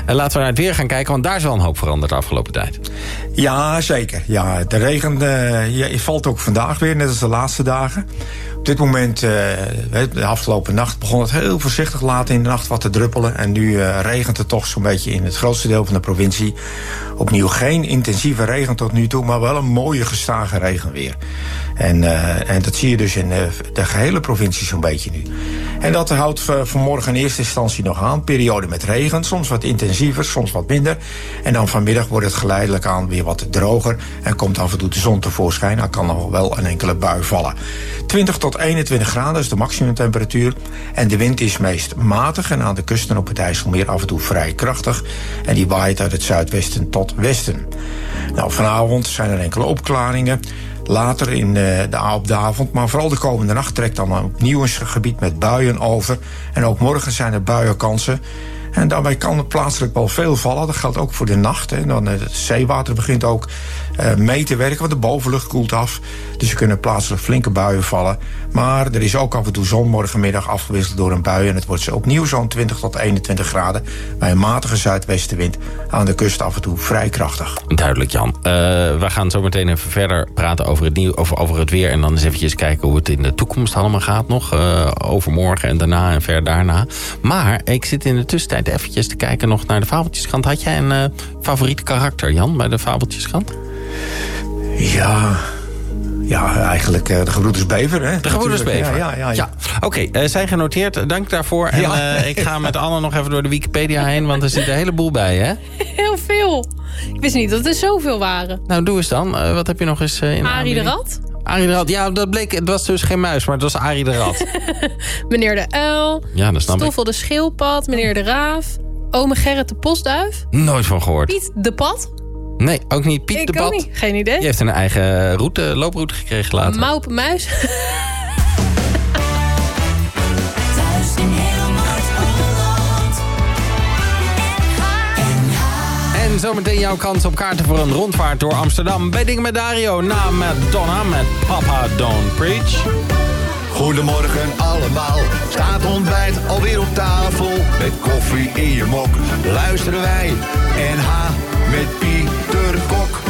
En laten we naar het weer gaan kijken, want daar is wel een hoop veranderd de afgelopen tijd. Ja, zeker. Ja, de regen uh, ja, valt ook vandaag weer, net als de laatste dagen. Op dit moment, uh, de afgelopen nacht, begon het heel voorzichtig laat in de nacht wat te druppelen. En nu uh, regent het toch zo'n beetje in het grootste deel van de provincie. Opnieuw geen intensieve regen tot nu toe, maar wel een mooie gestage regen weer. En, uh, en dat zie je dus in de, de gehele provincie zo'n beetje nu. En dat houdt vanmorgen in eerste instantie nog aan. Periode met regen, soms wat intensiever, soms wat minder. En dan vanmiddag wordt het geleidelijk aan weer wat droger. En komt af en toe de zon tevoorschijn. Dan kan nog wel een enkele bui vallen. twintig tot eenentwintig graden is de maximumtemperatuur. En de wind is meest matig en aan de kusten op het IJsselmeer af en toe vrij krachtig. En die waait uit het zuidwesten tot westen. Nou, vanavond zijn er enkele opklaringen. Later in de, de, op de avond, maar vooral de komende nacht trekt dan opnieuw een gebied met buien over. En ook morgen zijn er buienkansen. En daarbij kan het plaatselijk wel veel vallen. Dat geldt ook voor de nacht. Hè. Dan, het zeewater begint ook uh, mee te werken, want de bovenlucht koelt af. Dus er kunnen plaatselijk flinke buien vallen. Maar er is ook af en toe zon morgenmiddag afgewisseld door een bui. En het wordt opnieuw zo'n twintig tot eenentwintig graden. Bij een matige zuidwestenwind aan de kust af en toe vrij krachtig. Duidelijk, Jan. Uh, we gaan zo meteen even verder praten over het, nieuw, over, over het weer. En dan eens eventjes kijken hoe het in de toekomst allemaal gaat nog. Uh, overmorgen en daarna en ver daarna. Maar ik zit in de tussentijd eventjes te kijken nog naar de Fabeltjeskrant. Had jij een uh, favoriet karakter, Jan, bij de Fabeltjeskrant? Ja... Ja, eigenlijk uh, de gebroeders Bever. Hè? De gebroeders Bever. Ja, ja, ja, ja. ja. Oké, okay, uh, zijn genoteerd. Dank daarvoor. En ja. uh, ik ga met Anne nog even door de Wikipedia heen, want er zit een heleboel bij, hè? Heel veel. Ik wist niet dat er zoveel waren. Nou, doe eens dan. Uh, wat heb je nog eens uh, in Arie de Rat? Arie de Rat, ja, dat bleek, het was dus geen muis, maar het was Arie de Rat. Meneer de Uil. Ja, dat snap ik. Stoffel de Schildpad, meneer de Raaf. Ome Gerrit de Postduif. Nooit van gehoord. Piet de Pad. Nee, ook niet. Piet ik de Pad. Ook niet. Geen idee. Die heeft een eigen route, looproute gekregen later. Maupe Muis. Thuis in heel Noord-Holland. En zometeen jouw kans op kaarten voor een rondvaart door Amsterdam. Bij Dingen met Dario na Madonna met Papa Don't Preach. Goedemorgen allemaal, staat ontbijt alweer op tafel. Met koffie in je mok, luisteren wij N H met Pieter Kok.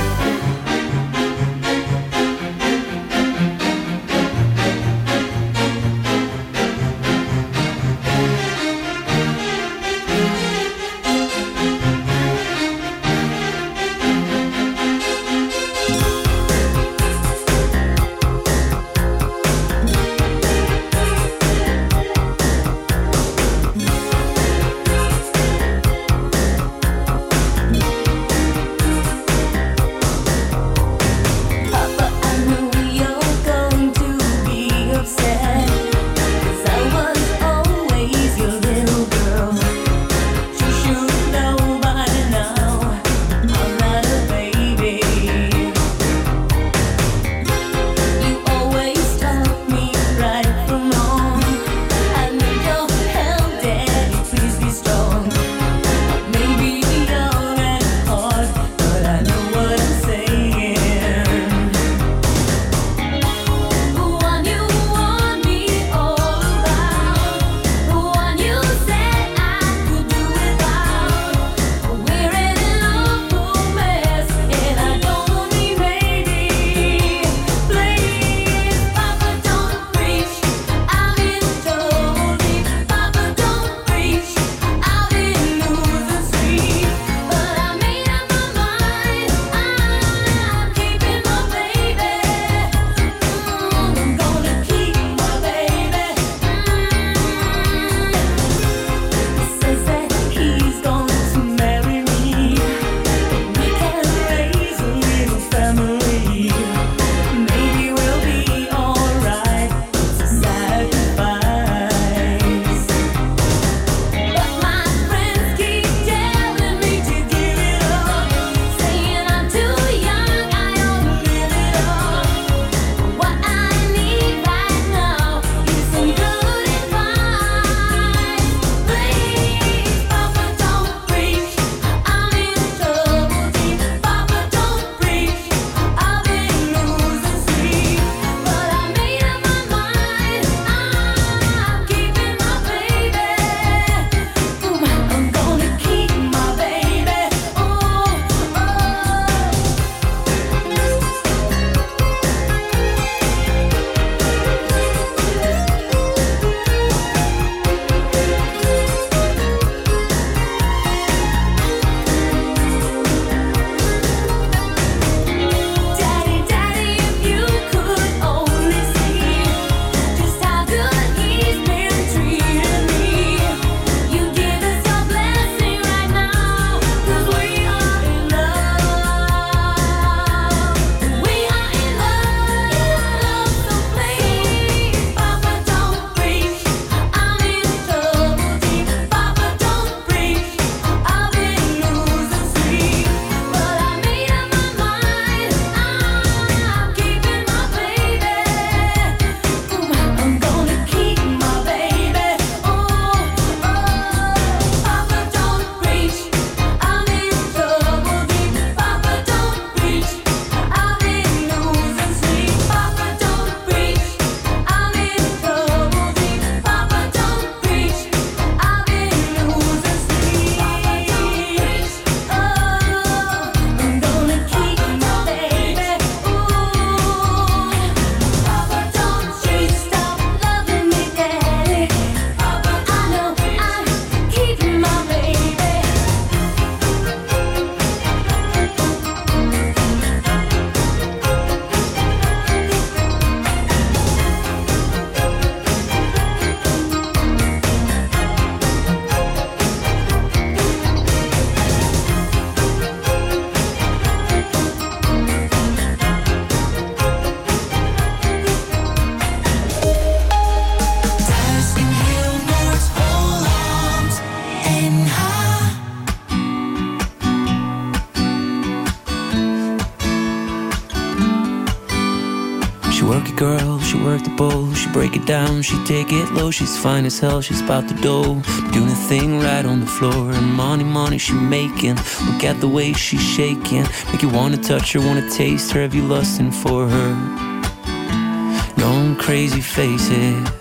girl, she work the bowl, she break it down, she take it low. She's fine as hell, she's about the dough, doing a thing right on the floor. And money, money she making, look at the way she's shaking, make you wanna touch her, wanna taste her. Have you lusting for her? Going crazy, face it.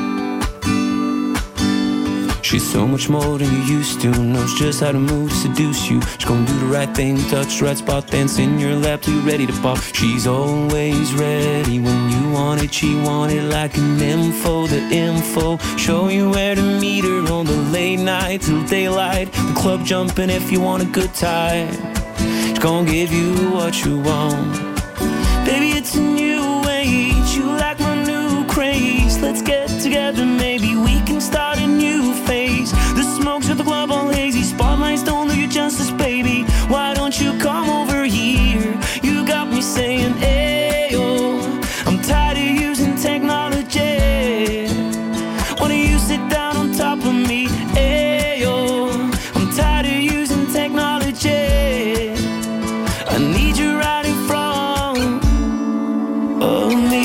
She's so much more than you used to, knows just how to move to seduce you. She's gonna do the right thing, touch the right spot, dance in your lap till you're ready to pop. She's always ready when you want it, she want it like an info, the info. Show you where to meet her on the late night till daylight. The club jumping if you want a good time. She's gonna give you what you want. Baby, it's a new age, you like my new craze. Let's get together, maybe we can start a new phase. The smokes at the club all hazy, spotlights don't do you justice, baby. Why don't you come over here? You got me saying, ayo, I'm tired of using technology. Why don't you sit down on top of me? Ayo, I'm tired of using technology. I need you right in front of me.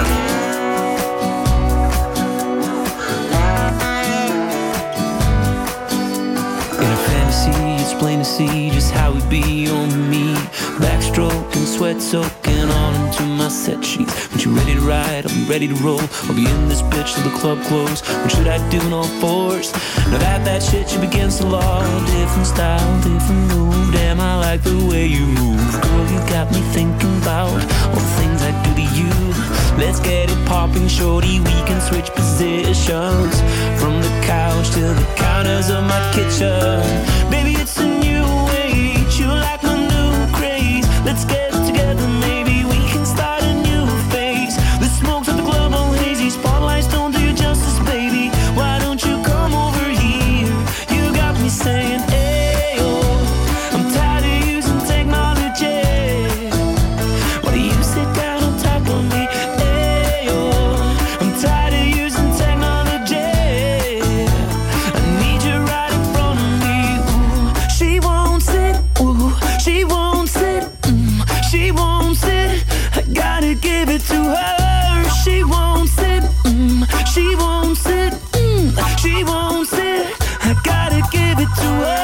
Plain to see just how we be on me. Backstroke and sweat soaking all into my set sheets. When you ready to ride, I'll be ready to roll. I'll be in this bitch till the club close. What should I do in all fours? Now that that shit you against the law. Different style, different move. Damn, I like the way you move. Girl, you got me thinking about all the things I do to you. Let's get it popping, shorty. We can switch positions from the couch to the counters of my kitchen. Baby, it's a new age. You like my new craze. Let's get together, maybe we can start a new phase. The smokes at the club all hazy, spotlights don't do you justice, baby. Why don't you come over here? You got me saying, ayo, I'm tired of using technology. Why do you sit down on top of me? Ayo, I'm tired of using technology. I need you right in front of me. Ooh, she wants it. Ooh, she wants it. Mm, she wants it. I gotta give it to her. She wants it. Mm, she wants it. Mm, she wants it. I gotta give it to her.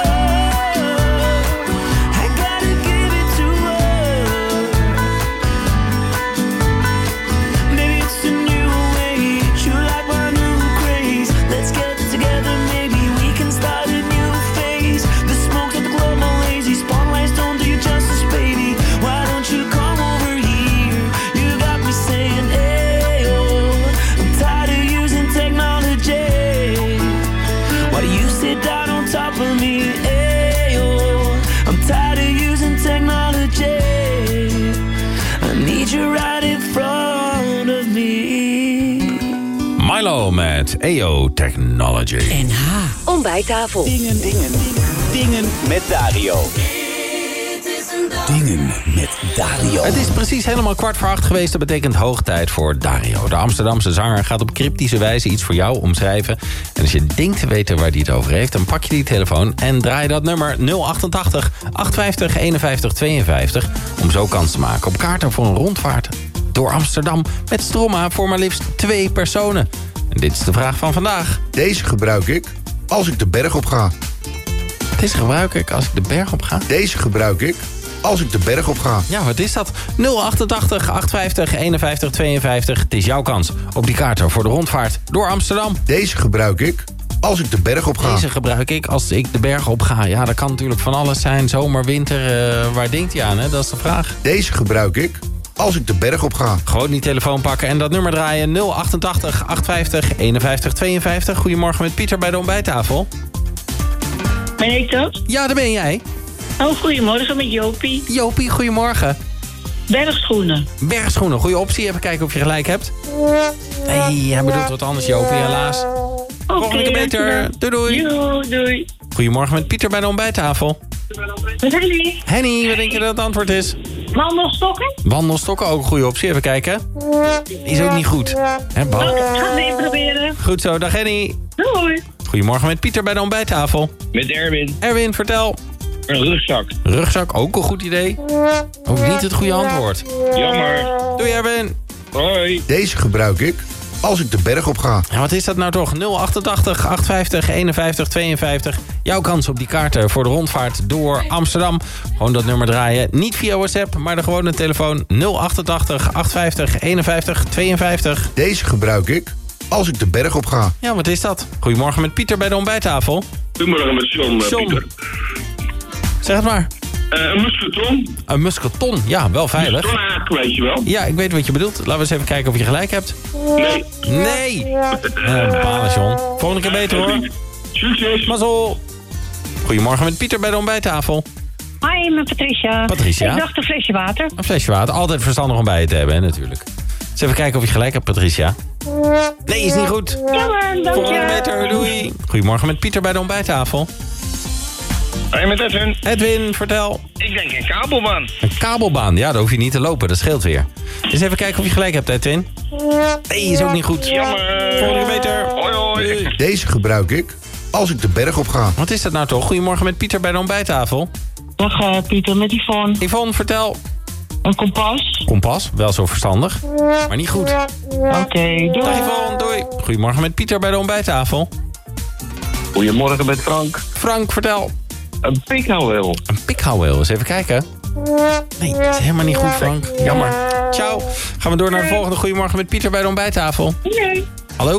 I gotta give it to her. Maybe it's a new age. You like my new craze. Let's get together, maybe we can start a new phase. The smoke's at the club all lazy, spotlights don't do you justice, baby. Why don't you come over here? You got me saying, ayo, I'm tired of using technology. Why do you sit down on top of me? Ayo, I'm tired of using technology. I need you right in front of me. Milo met A O Technology. N H. Ontbijttafel. Dingen, dingen, dingen met Dario. Dingen met Dario. Het is precies helemaal kwart voor acht geweest. Dat betekent hoog tijd voor Dario. De Amsterdamse zanger gaat op cryptische wijze iets voor jou omschrijven. En als je denkt te weten waar hij het over heeft, dan pak je die telefoon en draai dat nummer nul achtentachtig, achtenvijftig, eenenvijftig, tweeënvijftig... om zo kans te maken op kaarten voor een rondvaart door Amsterdam met Stroma voor maar liefst twee personen. En dit is de vraag van vandaag. Deze gebruik ik als ik de berg op ga. Deze gebruik ik als ik de berg op ga? Deze gebruik ik als ik de berg op ga. Ja, wat is dat? nul achtentachtig, achtenvijftig, eenenvijftig, tweeënvijftig. Het is jouw kans op die kaarten voor de rondvaart door Amsterdam. Deze gebruik ik als ik de berg op ga. Deze gebruik ik als ik de berg op ga. Ja, dat kan natuurlijk van alles zijn. Zomer, winter, uh, waar denkt hij aan? Hè? Dat is de vraag. Deze gebruik ik als ik de berg op ga. Gewoon die telefoon pakken en dat nummer draaien. nul achtentachtig, achtenvijftig, eenenvijftig, tweeënvijftig. Goedemorgen met Pieter bij de ontbijttafel. Ben ik dat? Ja, daar ben jij. Oh, goedemorgen met Jopie. Jopie, goedemorgen. Bergschoenen. Bergschoenen, goede optie. Even kijken of je gelijk hebt. Nee, hij bedoelt wat anders, Jopie, helaas. Oké, volgende keer beter. Doei, doei. Jo, doei. Goedemorgen met Pieter bij de ontbijttafel. Met Henny. Henny, wat denk je dat het antwoord is? Wandelstokken? Wandelstokken, ook een goede optie. Even kijken. Is ook niet goed. Hè, Bal? Oké, ga het even proberen. Goed zo, dag Henny. Doei. Goedemorgen met Pieter bij de ontbijttafel. Met Erwin. Erwin, vertel. Een rugzak. Rugzak, ook een goed idee. Ook niet het goede antwoord. Jammer. Doei Erwin. Hoi. Deze gebruik ik als ik de berg op ga. Ja, wat is dat nou toch? nul achtentachtig achthonderdvijftig eenenvijftig tweeënvijftig. Jouw kans op die kaarten voor de rondvaart door Amsterdam. Gewoon dat nummer draaien. Niet via WhatsApp, maar de gewone telefoon nul achtentachtig achthonderdvijftig eenenvijftig tweeënvijftig. Deze gebruik ik als ik de berg op ga. Ja, wat is dat? Goedemorgen met Pieter bij de ontbijttafel. Goedemorgen met John, uh, John. Pieter. Zeg het maar. Uh, een musketon. Een musketon, ja, wel veilig. Musketonhaak, weet je wel. Ja, ik weet wat je bedoelt. Laten we eens even kijken of je gelijk hebt. Nee. Nee! Uh, balen, John. Volgende keer beter, hoor. Succes. Mazzel. Goedemorgen met Pieter bij de ontbijttafel. Hi, met Patricia. Patricia. Ik dacht een flesje water. Een flesje water. Altijd verstandig om bij je te hebben, hè, natuurlijk. Dus even kijken of je gelijk hebt, Patricia. Nee, is niet goed. Jammer, dank Volgende je. beter, doei. Goedemorgen met Pieter bij de ontbijttafel. Hoi, met Edwin. Edwin, vertel. Ik denk een kabelbaan. Een kabelbaan, ja, daar hoef je niet te lopen, dat scheelt weer. Dus even kijken of je gelijk hebt, Edwin. Nee, is ook niet goed. Jammer. Volgende beter. Hoi, hoi. Deze gebruik ik als ik de berg op ga. Wat is dat nou toch? Goedemorgen met Pieter bij de ontbijttafel. Dag uh, Pieter, met Yvonne. Yvonne, vertel. Een kompas. Kompas, wel zo verstandig. Maar niet goed. Oké, okay, doei. Dag Yvonne, doei. Goedemorgen met Pieter bij de ontbijttafel. Goedemorgen met Frank. Frank, vertel. Een pikhouweel. Een pikhouweel, eens even kijken. Nee, dat is helemaal niet goed, Frank. Jammer. Ciao. Gaan we door naar de volgende. Goedemorgen met Pieter bij de ontbijttafel. Nee. Hallo?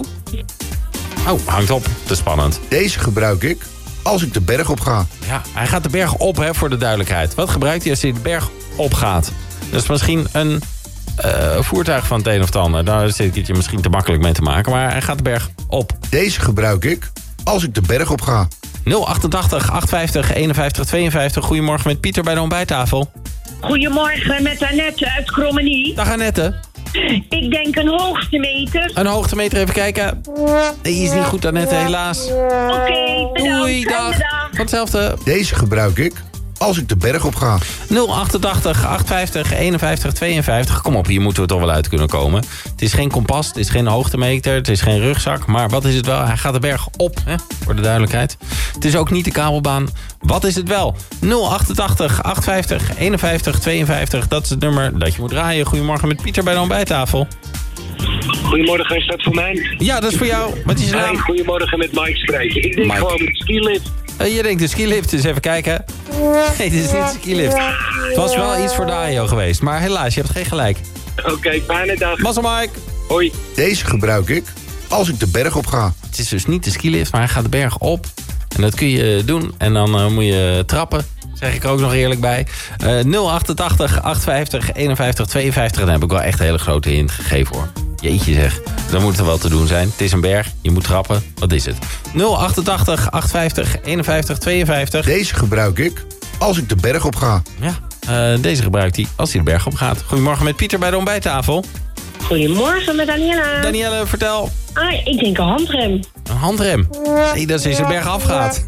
Oh, hangt op. Te spannend. Deze gebruik ik als ik de berg op ga. Ja, hij gaat de berg op, hè, voor de duidelijkheid. Wat gebruikt hij als hij de berg opgaat? Dat is misschien een uh, voertuig van het een of het ander. Daar zit ik je misschien te makkelijk mee te maken. Maar hij gaat de berg op. Deze gebruik ik als ik de berg op ga. nul achtentachtig achthonderdvijftig eenenvijftig tweeënvijftig. Goedemorgen met Pieter bij de ontbijttafel. Goedemorgen met Annette uit Krommenie. Dag Annette. Ik denk een hoogtemeter. Een hoogtemeter, even kijken. Nee, is niet goed Annette, helaas. Oké, okay, bedankt. Doei, dag. dag. Van hetzelfde. Deze gebruik ik als ik de berg op ga. nul achtentachtig achthonderdvijftig eenenvijftig tweeënvijftig. Kom op, hier moeten we toch wel uit kunnen komen. Het is geen kompas, het is geen hoogtemeter, het is geen rugzak. Maar wat is het wel? Hij gaat de berg op, hè, voor de duidelijkheid. Het is ook niet de kabelbaan. Wat is het wel? nul achtentachtig achthonderdvijftig eenenvijftig tweeënvijftig. Dat is het nummer dat je moet draaien. Goedemorgen met Pieter bij de ontbijttafel. Goedemorgen, is dat voor mij? Ja, dat is voor jou. Wat is je naam? Hey, goedemorgen met Mike spreken. Ik denk Mike. gewoon met de skilift. Uh, je denkt de skilift, dus even kijken. Nee, dit is niet de skilift. Het was wel iets voor de A I O geweest, maar helaas, je hebt geen gelijk. Oké, okay, fijne dag. Mazzel Mike. Hoi. Deze gebruik ik als ik de berg op ga. Het is dus niet de skilift, maar hij gaat de berg op. En dat kun je doen. En dan uh, moet je trappen. Zeg ik er ook nog eerlijk bij. Uh, nul achtentachtig achthonderdvijftig eenenvijftig tweeënvijftig. Dan heb ik wel echt een hele grote hint gegeven hoor. Jeetje zeg. Dan moet er wel te doen zijn. Het is een berg. Je moet trappen. Wat is het? nul achtentachtig achthonderdvijftig eenenvijftig tweeënvijftig. Deze gebruik ik als ik de berg op ga. Ja, uh, deze gebruikt hij als hij de berg op gaat. Goedemorgen met Pieter bij de ontbijttafel. Goedemorgen met Daniela. Danielle, vertel. Ah, ik denk een handrem. Een handrem? Nee, dat is als je de berg afgaat.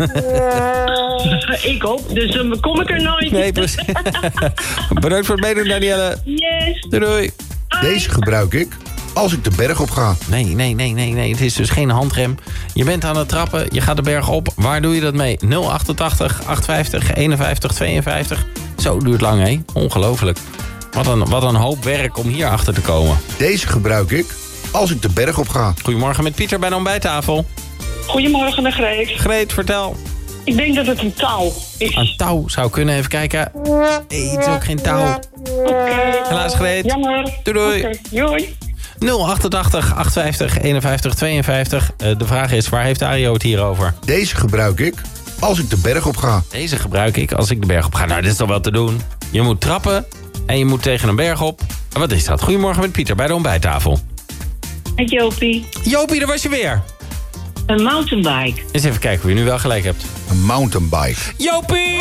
Ik ook, dus dan kom ik er nooit. Nee, precies. Bedankt voor het meedoen, Danielle. Yes. Doei, doei. Deze gebruik ik als ik de berg op ga. Nee, nee, nee, nee, nee. Het is dus geen handrem. Je bent aan het trappen, je gaat de berg op. Waar doe je dat mee? nul achtentachtig achthonderdvijftig eenenvijftig tweeënvijftig. Zo duurt lang, hé. Ongelooflijk. Wat een, wat een hoop werk om hier achter te komen. Deze gebruik ik als ik de berg op ga. Goedemorgen met Pieter bij de ontbijttafel. Goedemorgen met Greet. Greet, vertel. Ik denk dat het een touw is. Een touw zou kunnen, even kijken. Nee, het is ook geen touw. Oké. Okay. Helaas, Greet. Jammer. Doei, doei. Okay. Doei. nul achtentachtig achthonderdvijftig eenenvijftig tweeënvijftig. Uh, de vraag is, waar heeft Ario het hier over? Deze gebruik ik als ik de berg op ga. Deze gebruik ik als ik de berg op ga. Nou, dit is toch wel te doen. Je moet trappen en je moet tegen een berg op. En wat is dat? Goedemorgen met Pieter bij de ontbijttafel. Met Jopie. Jopie, daar was je weer. Een mountainbike. Eens even kijken of je nu wel gelijk hebt. Een mountainbike. Jopie!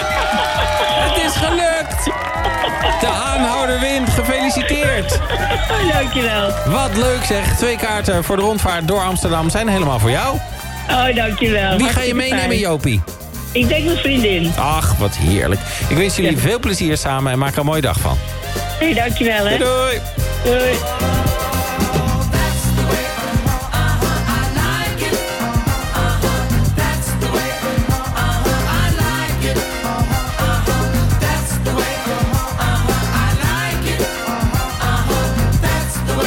Het is gelukt! De aanhouder wint. Gefeliciteerd. Dankjewel. Wat leuk zeg. Twee kaarten voor de rondvaart door Amsterdam zijn helemaal voor jou. Oh, dankjewel. Wie ga je meenemen, Jopie? Ik denk mijn vriendin. Ach, wat heerlijk. Ik wens jullie veel plezier samen en maak er een mooie dag van. Hey, dankjewel hè. Doei. Doei. That's the way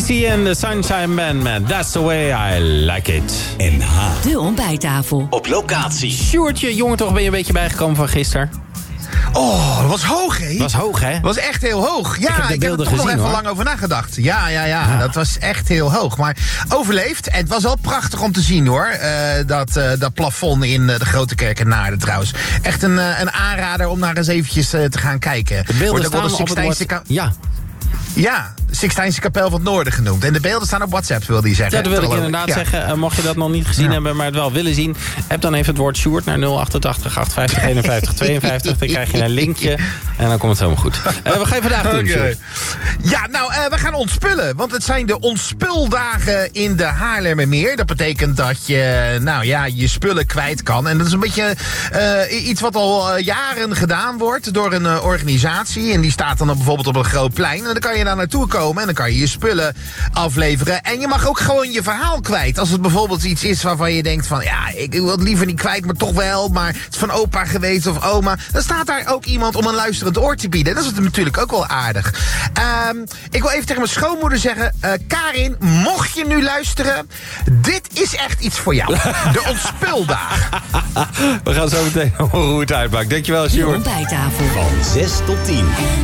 Casey and the Sunshine Band, man. That's the way I like it. N H. De ontbijttafel. Op locatie. Sjoerdje, jongen, toch ben je een beetje bijgekomen van gisteren? Oh, dat was hoog, hè? Dat was hoog, hè? Dat was echt heel hoog. Ja, ik heb, ik heb er toch gezien, nog even hoor. lang over nagedacht. Ja, ja, ja, ja, dat was echt heel hoog. Maar overleefd. En het was wel prachtig om te zien, hoor. Uh, dat, uh, dat plafond in uh, de Grote Kerk in Naarden, trouwens. Echt een, uh, een aanrader om daar eens eventjes uh, te gaan kijken. De beelden Wordt ook wel staan de op het Sixtijnse woord... ka- Ja. Ja, de Sixtijnse Kapel van het Noorden genoemd. En de beelden staan op WhatsApp, wilde hij zeggen. Ja, dat wil ik Geloof inderdaad ja. zeggen. Uh, mocht je dat nog niet gezien Ja. hebben, maar het wel willen zien... heb dan even het woord Sjoerd naar nul achtentachtig achtenvijftig eenenvijftig tweeënvijftig. Dan krijg je een linkje en dan komt het helemaal goed. Uh, wat ga je vandaag doen, Okay. Sjoerd? Ja, nou, uh, we gaan ontspullen. Want het zijn de ontspuldagen in de Haarlemmermeer. Dat betekent dat je, nou ja, je spullen kwijt kan. En dat is een beetje uh, iets wat al uh, jaren gedaan wordt door een uh, organisatie. En die staat dan op, bijvoorbeeld op een groot plein. En dan kan je daar naartoe komen en dan kan je je spullen afleveren. En je mag ook gewoon je verhaal kwijt. Als het bijvoorbeeld iets is waarvan je denkt van... ja, ik wil het liever niet kwijt, maar toch wel. Maar het is van opa geweest of oma. Dan staat daar ook iemand om een luisterend oor te bieden. Dat is het natuurlijk ook wel aardig. Um, ik wil even tegen mijn schoonmoeder zeggen... Uh, Karin, mocht je nu luisteren... dit is echt iets voor jou. De ontspuldaag. We gaan zo meteen horen hoe het uitpakt. Dankjewel, De Sjoerd. ontbijttafel. Van zes tot tien.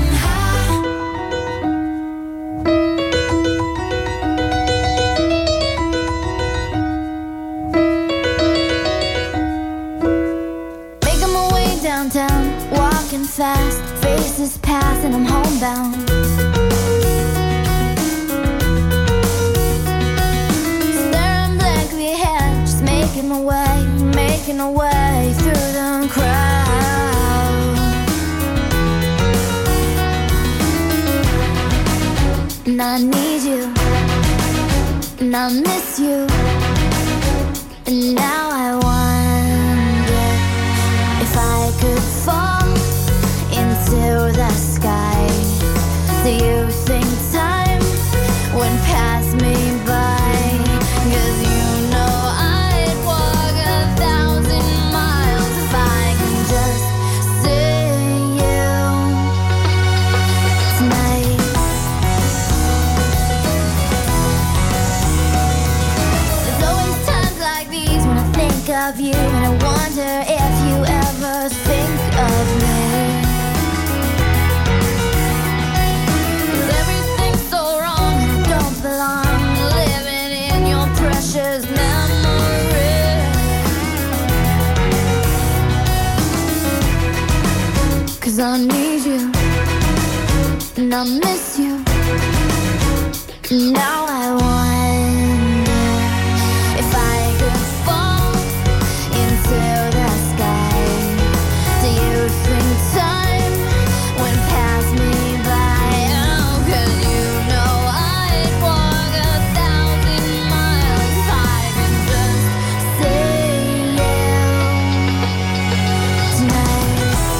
Making my way downtown, walking fast, faces pass and I'm homebound. Staring blankly ahead, just making my way, making my way through the crowd. And I need you, and I miss you, and now I wonder if I could fall into the sky. Do you think time would pass me by? 'Cause you know I'd walk a thousand miles if I can just see you tonight. There's always times like these when I think of you, and I wonder if you ever think of me. 'Cause everything's so wrong and I don't belong, living in your precious memory. 'Cause I need you and I miss you. Now I wonder if I could fall into the sky. Do you think time would pass me by? Oh, 'cause you know I'd walk a thousand miles if I could just see you tonight.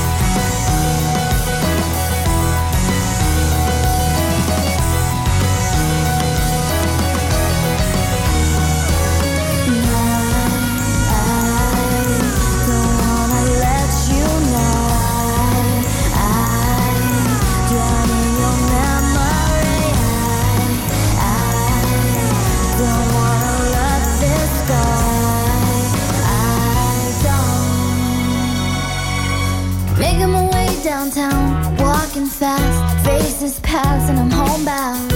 Making my way downtown, walking fast, faces pass and I'm homebound.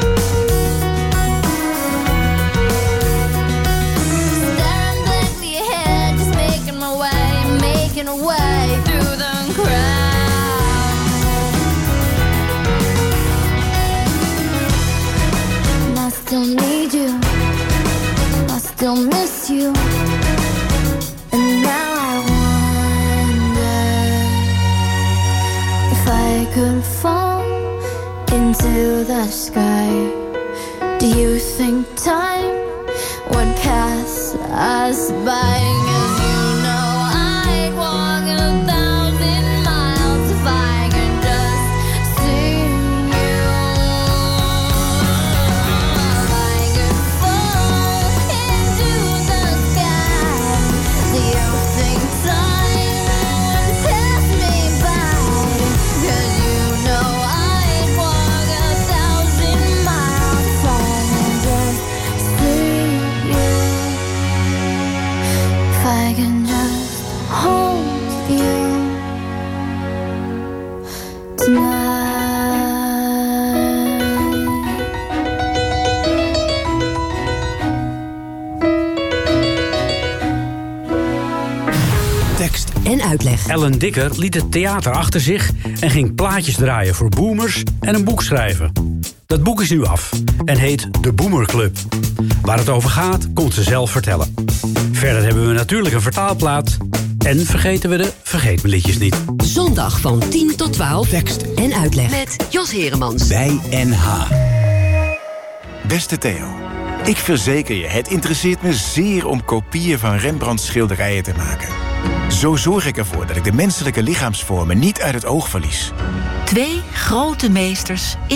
Staring blankly ahead, just making my way, making a way through the crowd. And I still need you, I still miss you, and now I wonder if I could fall into the sky. Do you think time would pass us by? 'Cause you know I'd walk a thousand miles if I could just see you. If I could fall into the sky, do you think time would pass me by? 'Cause you know I'd walk a thousand miles if I uitleg. Ellen Dicker liet het theater achter zich en ging plaatjes draaien voor boomers en een boek schrijven. Dat boek is nu af en heet De Boomer Club. Waar het over gaat, komt ze zelf vertellen. Verder hebben we natuurlijk een vertaalplaat. En vergeten we de vergeetmeliedjes niet. Zondag van tien tot twaalf. Tekst en uitleg. Met Jos Heremans. Bij N H. Beste Theo, ik verzeker je, het interesseert me zeer om kopieën van Rembrandts schilderijen te maken. Zo zorg ik ervoor dat ik de menselijke lichaamsvormen niet uit het oog verlies. Twee grote meesters in